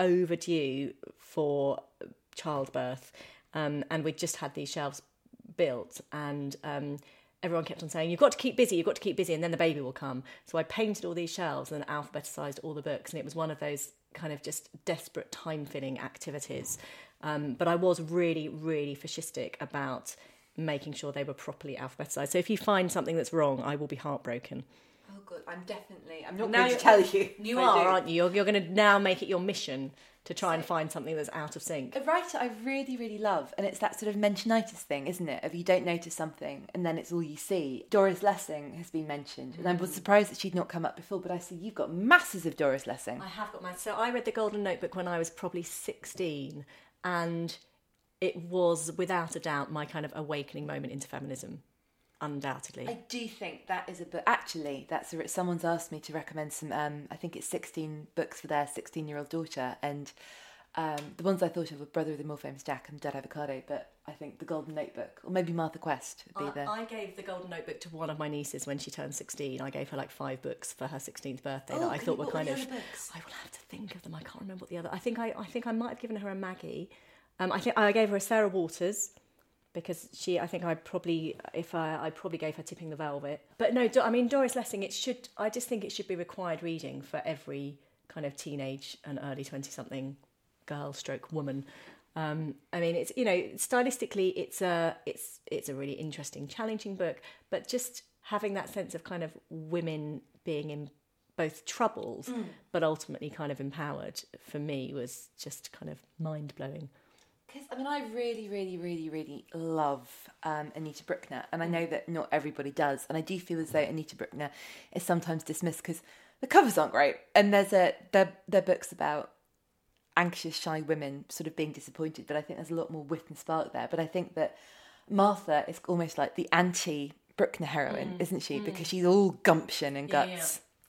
overdue for childbirth, um, and we'd just had these shelves built, and um, everyone kept on saying, "You've got to keep busy, you've got to keep busy, and then the baby will come." So I painted all these shelves and alphabetised all the books, and it was one of those kind of just desperate time-filling activities. Um, but I was really, really fascistic about making sure they were properly alphabetised. So if you find something that's wrong, I will be heartbroken.
Oh, good. I'm definitely. I'm not
Now
going to
you-
tell you.
You
if I
are,
do.
aren't you? You're, you're going to now make it your mission to try and find something that's out of sync.
A writer I really, really love, and it's that sort of Mentionitis thing, isn't it? Of you don't notice something and then it's all you see. Doris Lessing has been mentioned, and I was surprised that she'd not come up before, but I see you've got masses of Doris Lessing.
I have got my... So I read The Golden Notebook when I was probably sixteen, and it was, without a doubt, my kind of awakening moment into feminism, undoubtedly.
I do think that is a book. Actually, that's a, someone's asked me to recommend some. Um, I think it's sixteen books for their sixteen-year-old daughter, and um, the ones I thought of were Brother of the More Famous Jack and Dead Avocado. But I think The Golden Notebook, or maybe Martha Quest, would be the.
I, I gave The Golden Notebook to one of my nieces when she turned sixteen. I gave her like five books for her sixteenth birthday
Oh,
that I
can
thought
you-
were
what were
kind
the
of.
other books?
I will have to think of them. I can't remember what the other. I think I, I think I might have given her a Maggie. Um, I think I gave her a Sarah Waters, because she, I think I probably, if I, I probably gave her Tipping the Velvet. But no, Do- I mean Doris Lessing. It should. I just think it should be required reading for every kind of teenage and early twenty-something girl, stroke woman. Um, I mean, it's, you know, stylistically, it's a, it's, it's a really interesting, challenging book. But just having that sense of kind of women being in both troubles, mm. but ultimately kind of empowered, for me was just kind of mind blowing.
Because, I mean, I really, really, really, really love um, Anita Brookner, and I know that not everybody does, and I do feel as though Anita Brookner is sometimes dismissed because the covers aren't great, and there's a they're, they're books about anxious, shy women sort of being disappointed, but I think there's a lot more wit and spark there. But I think that Martha is almost like the anti-Brookner heroine, mm. isn't she? Mm. Because she's all gumption and guts.
Yeah, yeah. yeah.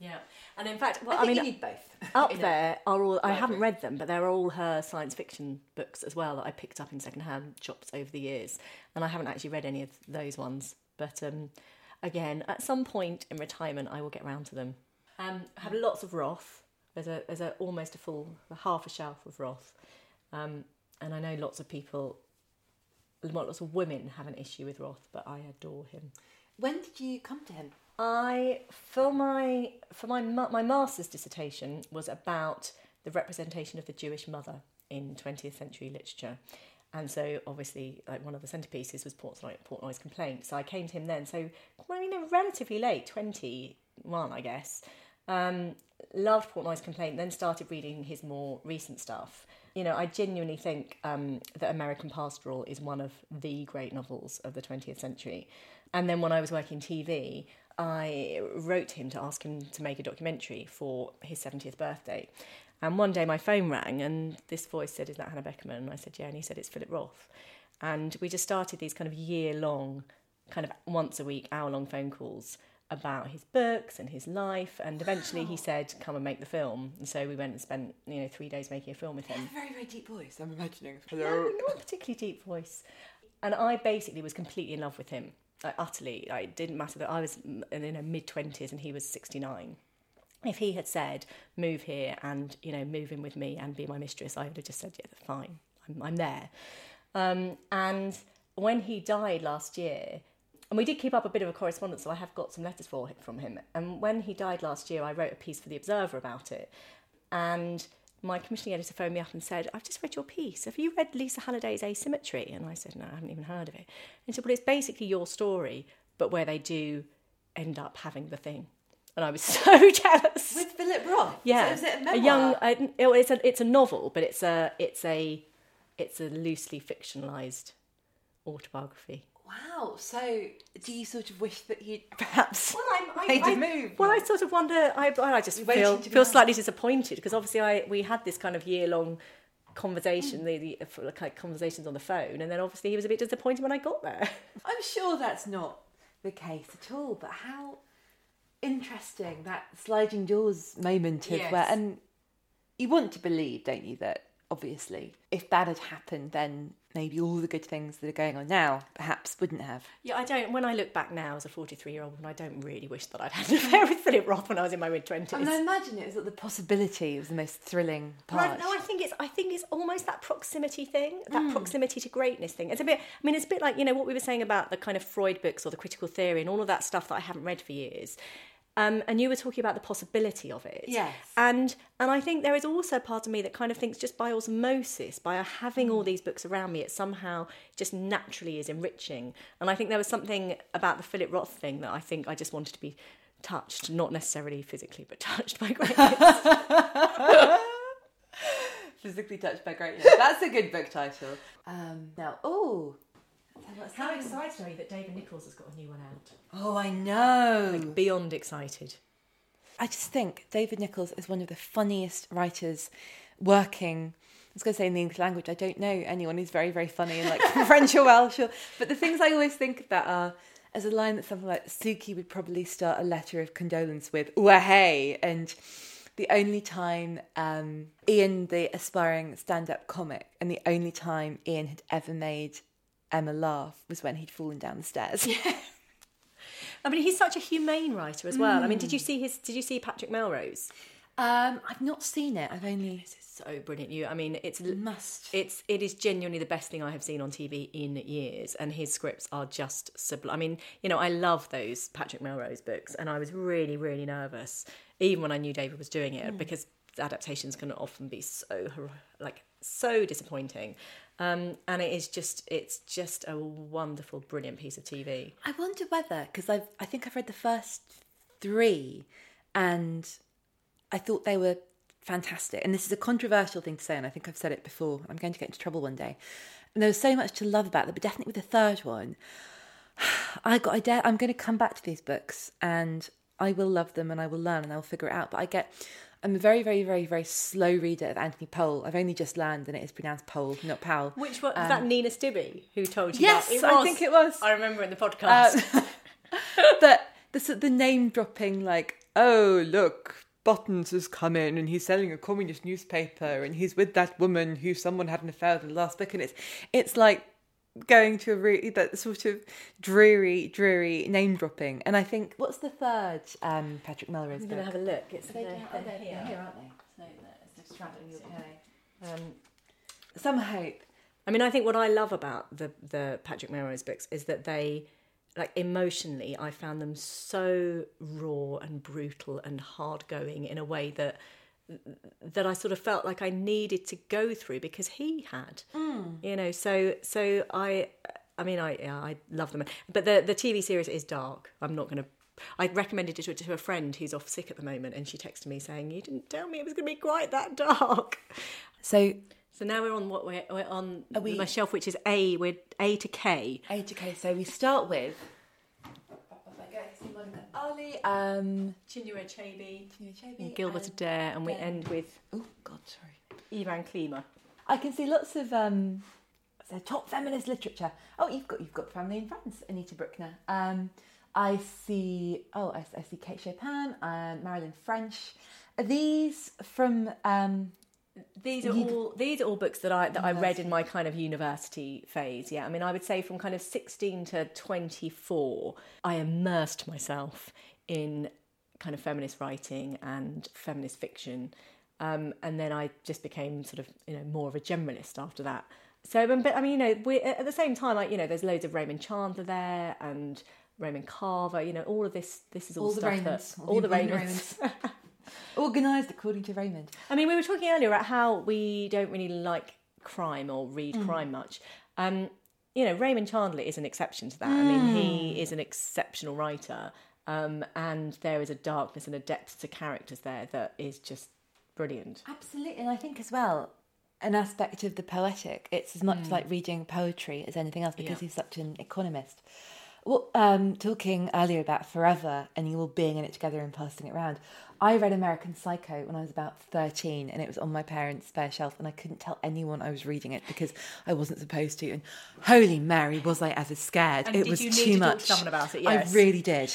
And in fact, well,
I,
I,
think
mean,
you need both.
up
You know.
there are all, I
Library.
haven't read them, but they're all her science fiction books as well that I picked up in secondhand shops over the years. And I haven't actually read any of those ones. But um, again, at some point in retirement, I will get round to them. Um, I have lots of Roth. There's a there's a almost a full, a half a shelf of Roth. Um, and I know lots of people, lots of women have an issue with Roth, but I adore him.
When did you come to him?
I for my for my my master's dissertation was about the representation of the Jewish mother in twentieth century literature, and so obviously like one of the centerpieces was Portnoy's, Portnoy's Complaint. So I came to him then. So I mean, relatively late, twenty-one, I guess. Um, loved Portnoy's Complaint. Then started reading his more recent stuff. You know, I genuinely think um, that American Pastoral is one of the great novels of the twentieth century. And then when I was working T V, I wrote him to ask him to make a documentary for his seventieth birthday. And one day my phone rang and this voice said, "Is that Hannah Beckerman?" And I said, "Yeah." And he said, "It's Philip Roth." And we just started these kind of year-long, kind of once a week, hour-long phone calls about his books and his life. And eventually he said, "Come and make the film." And so we went and spent, you know, three days making a film with him.
A very, very deep voice, I'm imagining.
No, not a particularly deep voice. And I basically was completely in love with him. Like, utterly. Like, it didn't matter that I was in you know, mid-twenties and he was sixty-nine. If he had said, "Move here and, you know, move in with me and be my mistress," I would have just said, "Yeah, fine, I'm, I'm there." Um, and when he died last year, and we did keep up a bit of a correspondence, so I have got some letters for from him. And when he died last year, I wrote a piece for The Observer about it. And my commissioning editor phoned me up and said, "I've just read your piece. Have you read Lisa Halliday's Asymmetry?" And I said, "No, I haven't even heard of it." And he said, "Well, it's basically your story, but where they do end up having the thing." And I was so jealous.
With Philip Roth?
Yeah.
So is it a memoir?
A young, I, it's a it's a novel, but it's a it's a it's a loosely fictionalised autobiography.
Wow. So do you sort of wish that you'd perhaps
Well, I'm, I,
made
I,
a move?
Well, I sort of wonder. I, I just
You're waiting
feel
to be
feel
asked.
slightly disappointed because obviously I we had this kind of year long conversation, the, the like conversations on the phone, and then obviously he was a bit disappointed when I got there.
I'm sure that's not the case at all, but how interesting that sliding doors moment of
Yes.
where, and you want to believe, don't you, that obviously if that had happened, then maybe all the good things that are going on now perhaps wouldn't have.
Yeah, I don't. When I look back now as a forty-three-year-old woman, I don't really wish that I'd had an affair with Philip Roth when I was in my mid twenties.
I mean, I imagine it was that the possibility was the most thrilling part.
Right, no, I think it's I think it's almost that proximity thing, that proximity to greatness thing. It's a bit. I mean, it's a bit like, you know, what we were saying about the kind of Freud books or the critical theory and all of that stuff that I haven't read for years. Um, and you were talking about the possibility of it.
Yes.
And and I think there is also a part of me that kind of thinks just by osmosis, by having all these books around me, it somehow just naturally is enriching. And I think there was something about the Philip Roth thing that I think I just wanted to be touched, not necessarily physically, but touched by greatness.
Physically touched by greatness. That's a good book title. Um, now, oh,
How excited are you that David Nichols has got a new one out?
oh, I know.
Beyond excited.
I just think David Nichols is one of the funniest writers working. I was going to say in the English language. I don't know anyone who's very, very funny in like French or Welsh. Or, but the things I always think about are, as a line that something like Suki would probably start a letter of condolence with, "Ooh, hey," and the only time um, Ian, the aspiring stand-up comic, and the only time Ian had ever made Emma laugh was when he'd fallen down the stairs. Yeah.
I mean, he's such a humane writer as well. Mm. I mean, did you see his? Did you see Patrick Melrose?
Um, I've not seen it. I've only.
This is so brilliant. You, I mean, it's
must.
It's it is genuinely the best thing I have seen on T V in years, and his scripts are just sublime. I mean, you know, I love those Patrick Melrose books, and I was really, really nervous, even when I knew David was doing it, mm. because adaptations can often be so like so disappointing. Um, and it is just, it's just a wonderful, brilliant piece of T V.
I wonder whether, because I've, I think I've read the first three and I thought they were fantastic. And this is a controversial thing to say, and I think I've said it before. I'm going to get into trouble one day. And there was so much to love about them, but definitely with the third one, I got, I dare, I'm going to come back to these books and I will love them and I will learn and I will figure it out. But I get... I'm a very, very, very, very slow reader of Anthony Powell. I've only just learned that it is pronounced Powell, not Powell.
Which one?
Um,
was that Nina Stibbe who told you
yes,
that? Yes,
I think it was.
I remember in the podcast.
Uh, but the, the name dropping, like, "Oh, look,
Buttons has come in and he's selling a communist newspaper and he's with that woman who someone had an affair with in the last book, and it's it's like going to a really that sort of dreary, dreary name dropping. And I think what's the third um, Patrick Melrose
I'm
book?
going to have a look. It's
Are they,
they're,
are
they're
they
here.
here, aren't they? So it's distracting you. Okay.
Um,
Some Hope.
I mean, I think what I love about the the Patrick Melrose books is that they, like, emotionally, I found them so raw and brutal and hard going in a way that that I sort of felt like I needed to go through because he had, mm. you know. So so I, I mean, I yeah, I love them. But the the T V series is dark. I'm not going to. I recommended it to, to a friend who's off sick at the moment, and she texted me saying, "You didn't tell me it was going to be quite that dark."
So.
So now we're on what we're, we're on
we,
my shelf, which is A. We're A to K.
A to K. So we start with Ali, um,
Chinua Achebe,
Chinua Achebe,
and Gilbert
and
Adair, and we
then-
end with
oh God, sorry,
Ivan Klima.
I can see lots of um, so top feminist literature. Oh, you've got you've got Family and Friends, Anita Bruckner. Um, I see. Oh, I, I see Kate Chopin, uh, Marilyn French. Are these from? Um,
These are all these are all books that I that I read in my kind of university phase. Yeah, I mean, I would say from kind of sixteen to twenty-four, I immersed myself in kind of feminist writing and feminist fiction, um, and then I just became sort of, you know, more of a generalist after that. So, but I mean, you know, we at the same time, like, you know, there's loads of Raymond Chandler there and Raymond Carver. You know, all of this. This is all,
all
stuff
the Raymonds,
that
all,
all
the,
the
Raymonds.
Raymonds.
Organised according to Raymond.
I mean, we were talking earlier about how we don't really like crime or read mm. crime much. Um, you know, Raymond Chandler is an exception to that. Mm. I mean, he is an exceptional writer, um, and there is a darkness and a depth to characters there that is just brilliant.
Absolutely, and I think as well, an aspect of the poetic. It's as much
mm.
like reading poetry as anything else because
yeah.
he's such an economist. Well, um, talking earlier about Forever and you all being in it together and passing it around, I read American Psycho when I was about thirteen and it was on my parents' spare shelf and I couldn't tell anyone I was reading it because I wasn't supposed to. And holy Mary, was I ever scared.
And
it
did
was
you
too
need to
much.
talk to someone about it? Yes.
I really did.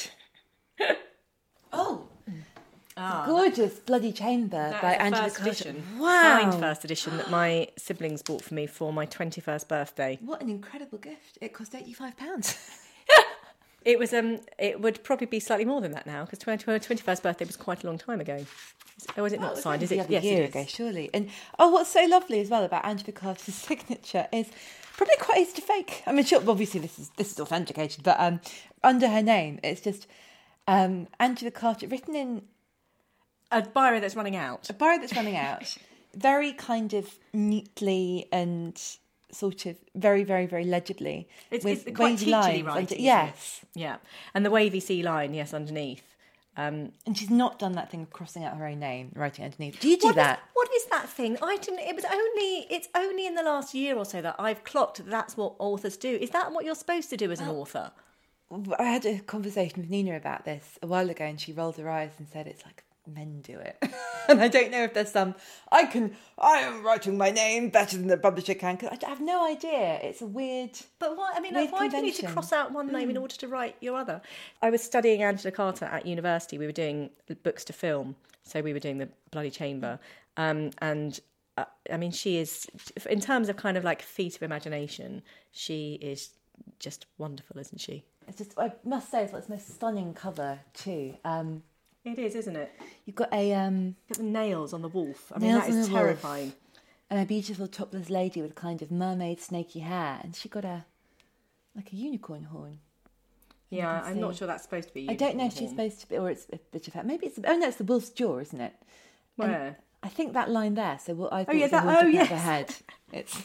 oh, ah, gorgeous that, Bloody Chamber by Angela
first
Carter.
Edition.
Wow.
Signed first edition that my siblings bought for me for my twenty-first birthday.
What an incredible gift. It cost eighty-five pounds.
It was. Um. It would probably be slightly more than that now because twenty-first birthday was quite a long time ago. Or was it not
oh,
signed? Is
it?
it?
Yes, a year
it
ago, surely. And oh, what's so lovely as well about Angela Carter's signature is probably quite easy to fake. I mean, sure, obviously this is this is authenticated, but um, under her name, it's just um, Angela Carter written in
a biro that's running out.
A biro that's running out, very kind of neatly and sort of very, very, very legibly.
It's,
with
it's quite
wavy
teachily
lines
writing.
Under, yes.
It? Yeah. And the wavy C line, yes, underneath. Um,
and she's not done that thing of crossing out her own name, writing underneath. Do you do
what
that?
Is, what is that thing? I didn't. It was only. It's only in the last year or so that I've clocked that that's what authors do. Is that what you're supposed to do as an well, author?
I had a conversation with Nina about this a while ago, and she rolled her eyes and said, "It's like men do it." And I don't know if there's some. I can. I am writing my name better than the publisher can. Cause I have no idea. It's a weird.
But why? I mean,
weird
why do you need to cross out one name mm. in order to write your other? I was studying Angela Carter at university. We were doing books to film, so we were doing the Bloody Chamber, um, and uh, I mean, she is, in terms of kind of like feat of imagination, she is just wonderful, isn't she?
It's just. I must say, it's like the most stunning cover too. Um,
It is, isn't it?
You've got a um,
got the nails on the wolf. I mean, that is terrifying.
And a beautiful topless lady with kind of mermaid snaky hair, and she got a like a unicorn horn.
Yeah, I'm not sure that's supposed to be.
I don't know if she's supposed to be, or it's a bit of hair. Maybe it's. Oh no, it's the wolf's jaw, isn't it?
Where?
And I think that line there. So what I thought
oh, yeah,
was
that,
the wolf
oh, yes.
the head. It's.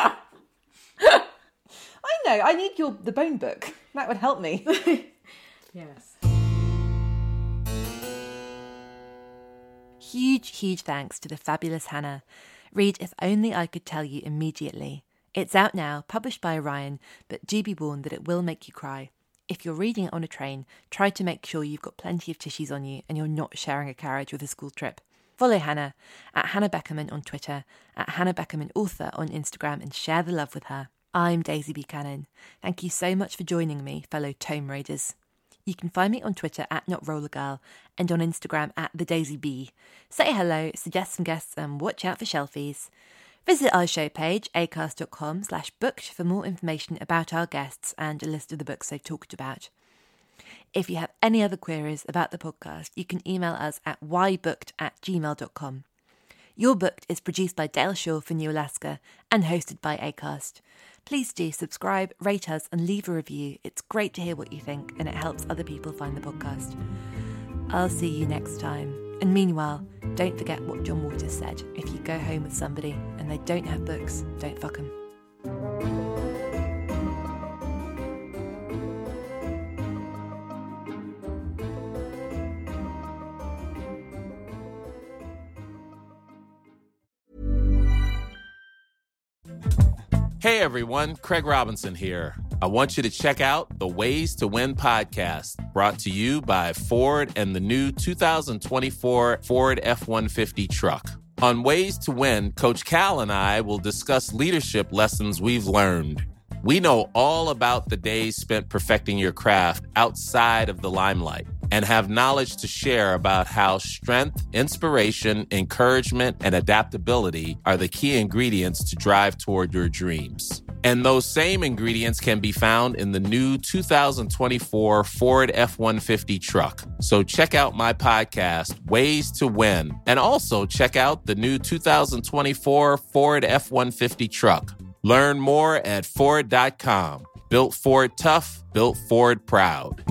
I know. I need your the bone book. That would help me.
Yes.
Huge, huge thanks to the fabulous Hannah. Read If Only I Could Tell You immediately. It's out now, published by Orion, but do be warned that it will make you cry. If you're reading it on a train, try to make sure you've got plenty of tissues on you and you're not sharing a carriage with a school trip. Follow Hannah at Hannah Beckerman on Twitter, at Hannah Beckerman Author on Instagram, and share the love with her. I'm Daisy Buchanan. Thank you so much for joining me, fellow Tome Raiders. You can find me on Twitter at NotRollerGirl and on Instagram at TheDaisyBee. Say hello, suggest some guests, and watch out for shelfies. Visit our show page, acast.com slash booked, for more information about our guests and a list of the books they've talked about. If you have any other queries about the podcast, you can email us at whybooked at gmail dot com. Your Booked is produced by Dale Shaw for New Alaska and hosted by Acast. Please do subscribe, rate us, and leave a review. It's great to hear what you think, and it helps other people find the podcast. I'll see you next time. And meanwhile, don't forget what John Waters said. If you go home with somebody and they don't have books, don't fuck them.
Hey everyone, Craig Robinson here. I want you to check out the Ways to Win podcast, brought to you by Ford and the new two thousand twenty-four Ford F one fifty truck. On Ways to Win, Coach Cal and I will discuss leadership lessons we've learned. We know all about the days spent perfecting your craft outside of the limelight and have knowledge to share about how strength, inspiration, encouragement, and adaptability are the key ingredients to drive toward your dreams. And those same ingredients can be found in the new two thousand twenty-four Ford F one fifty truck. So check out my podcast, Ways to Win, and also check out the new two thousand twenty-four Ford F one fifty truck. Learn more at Ford dot com. Built Ford tough, built Ford proud.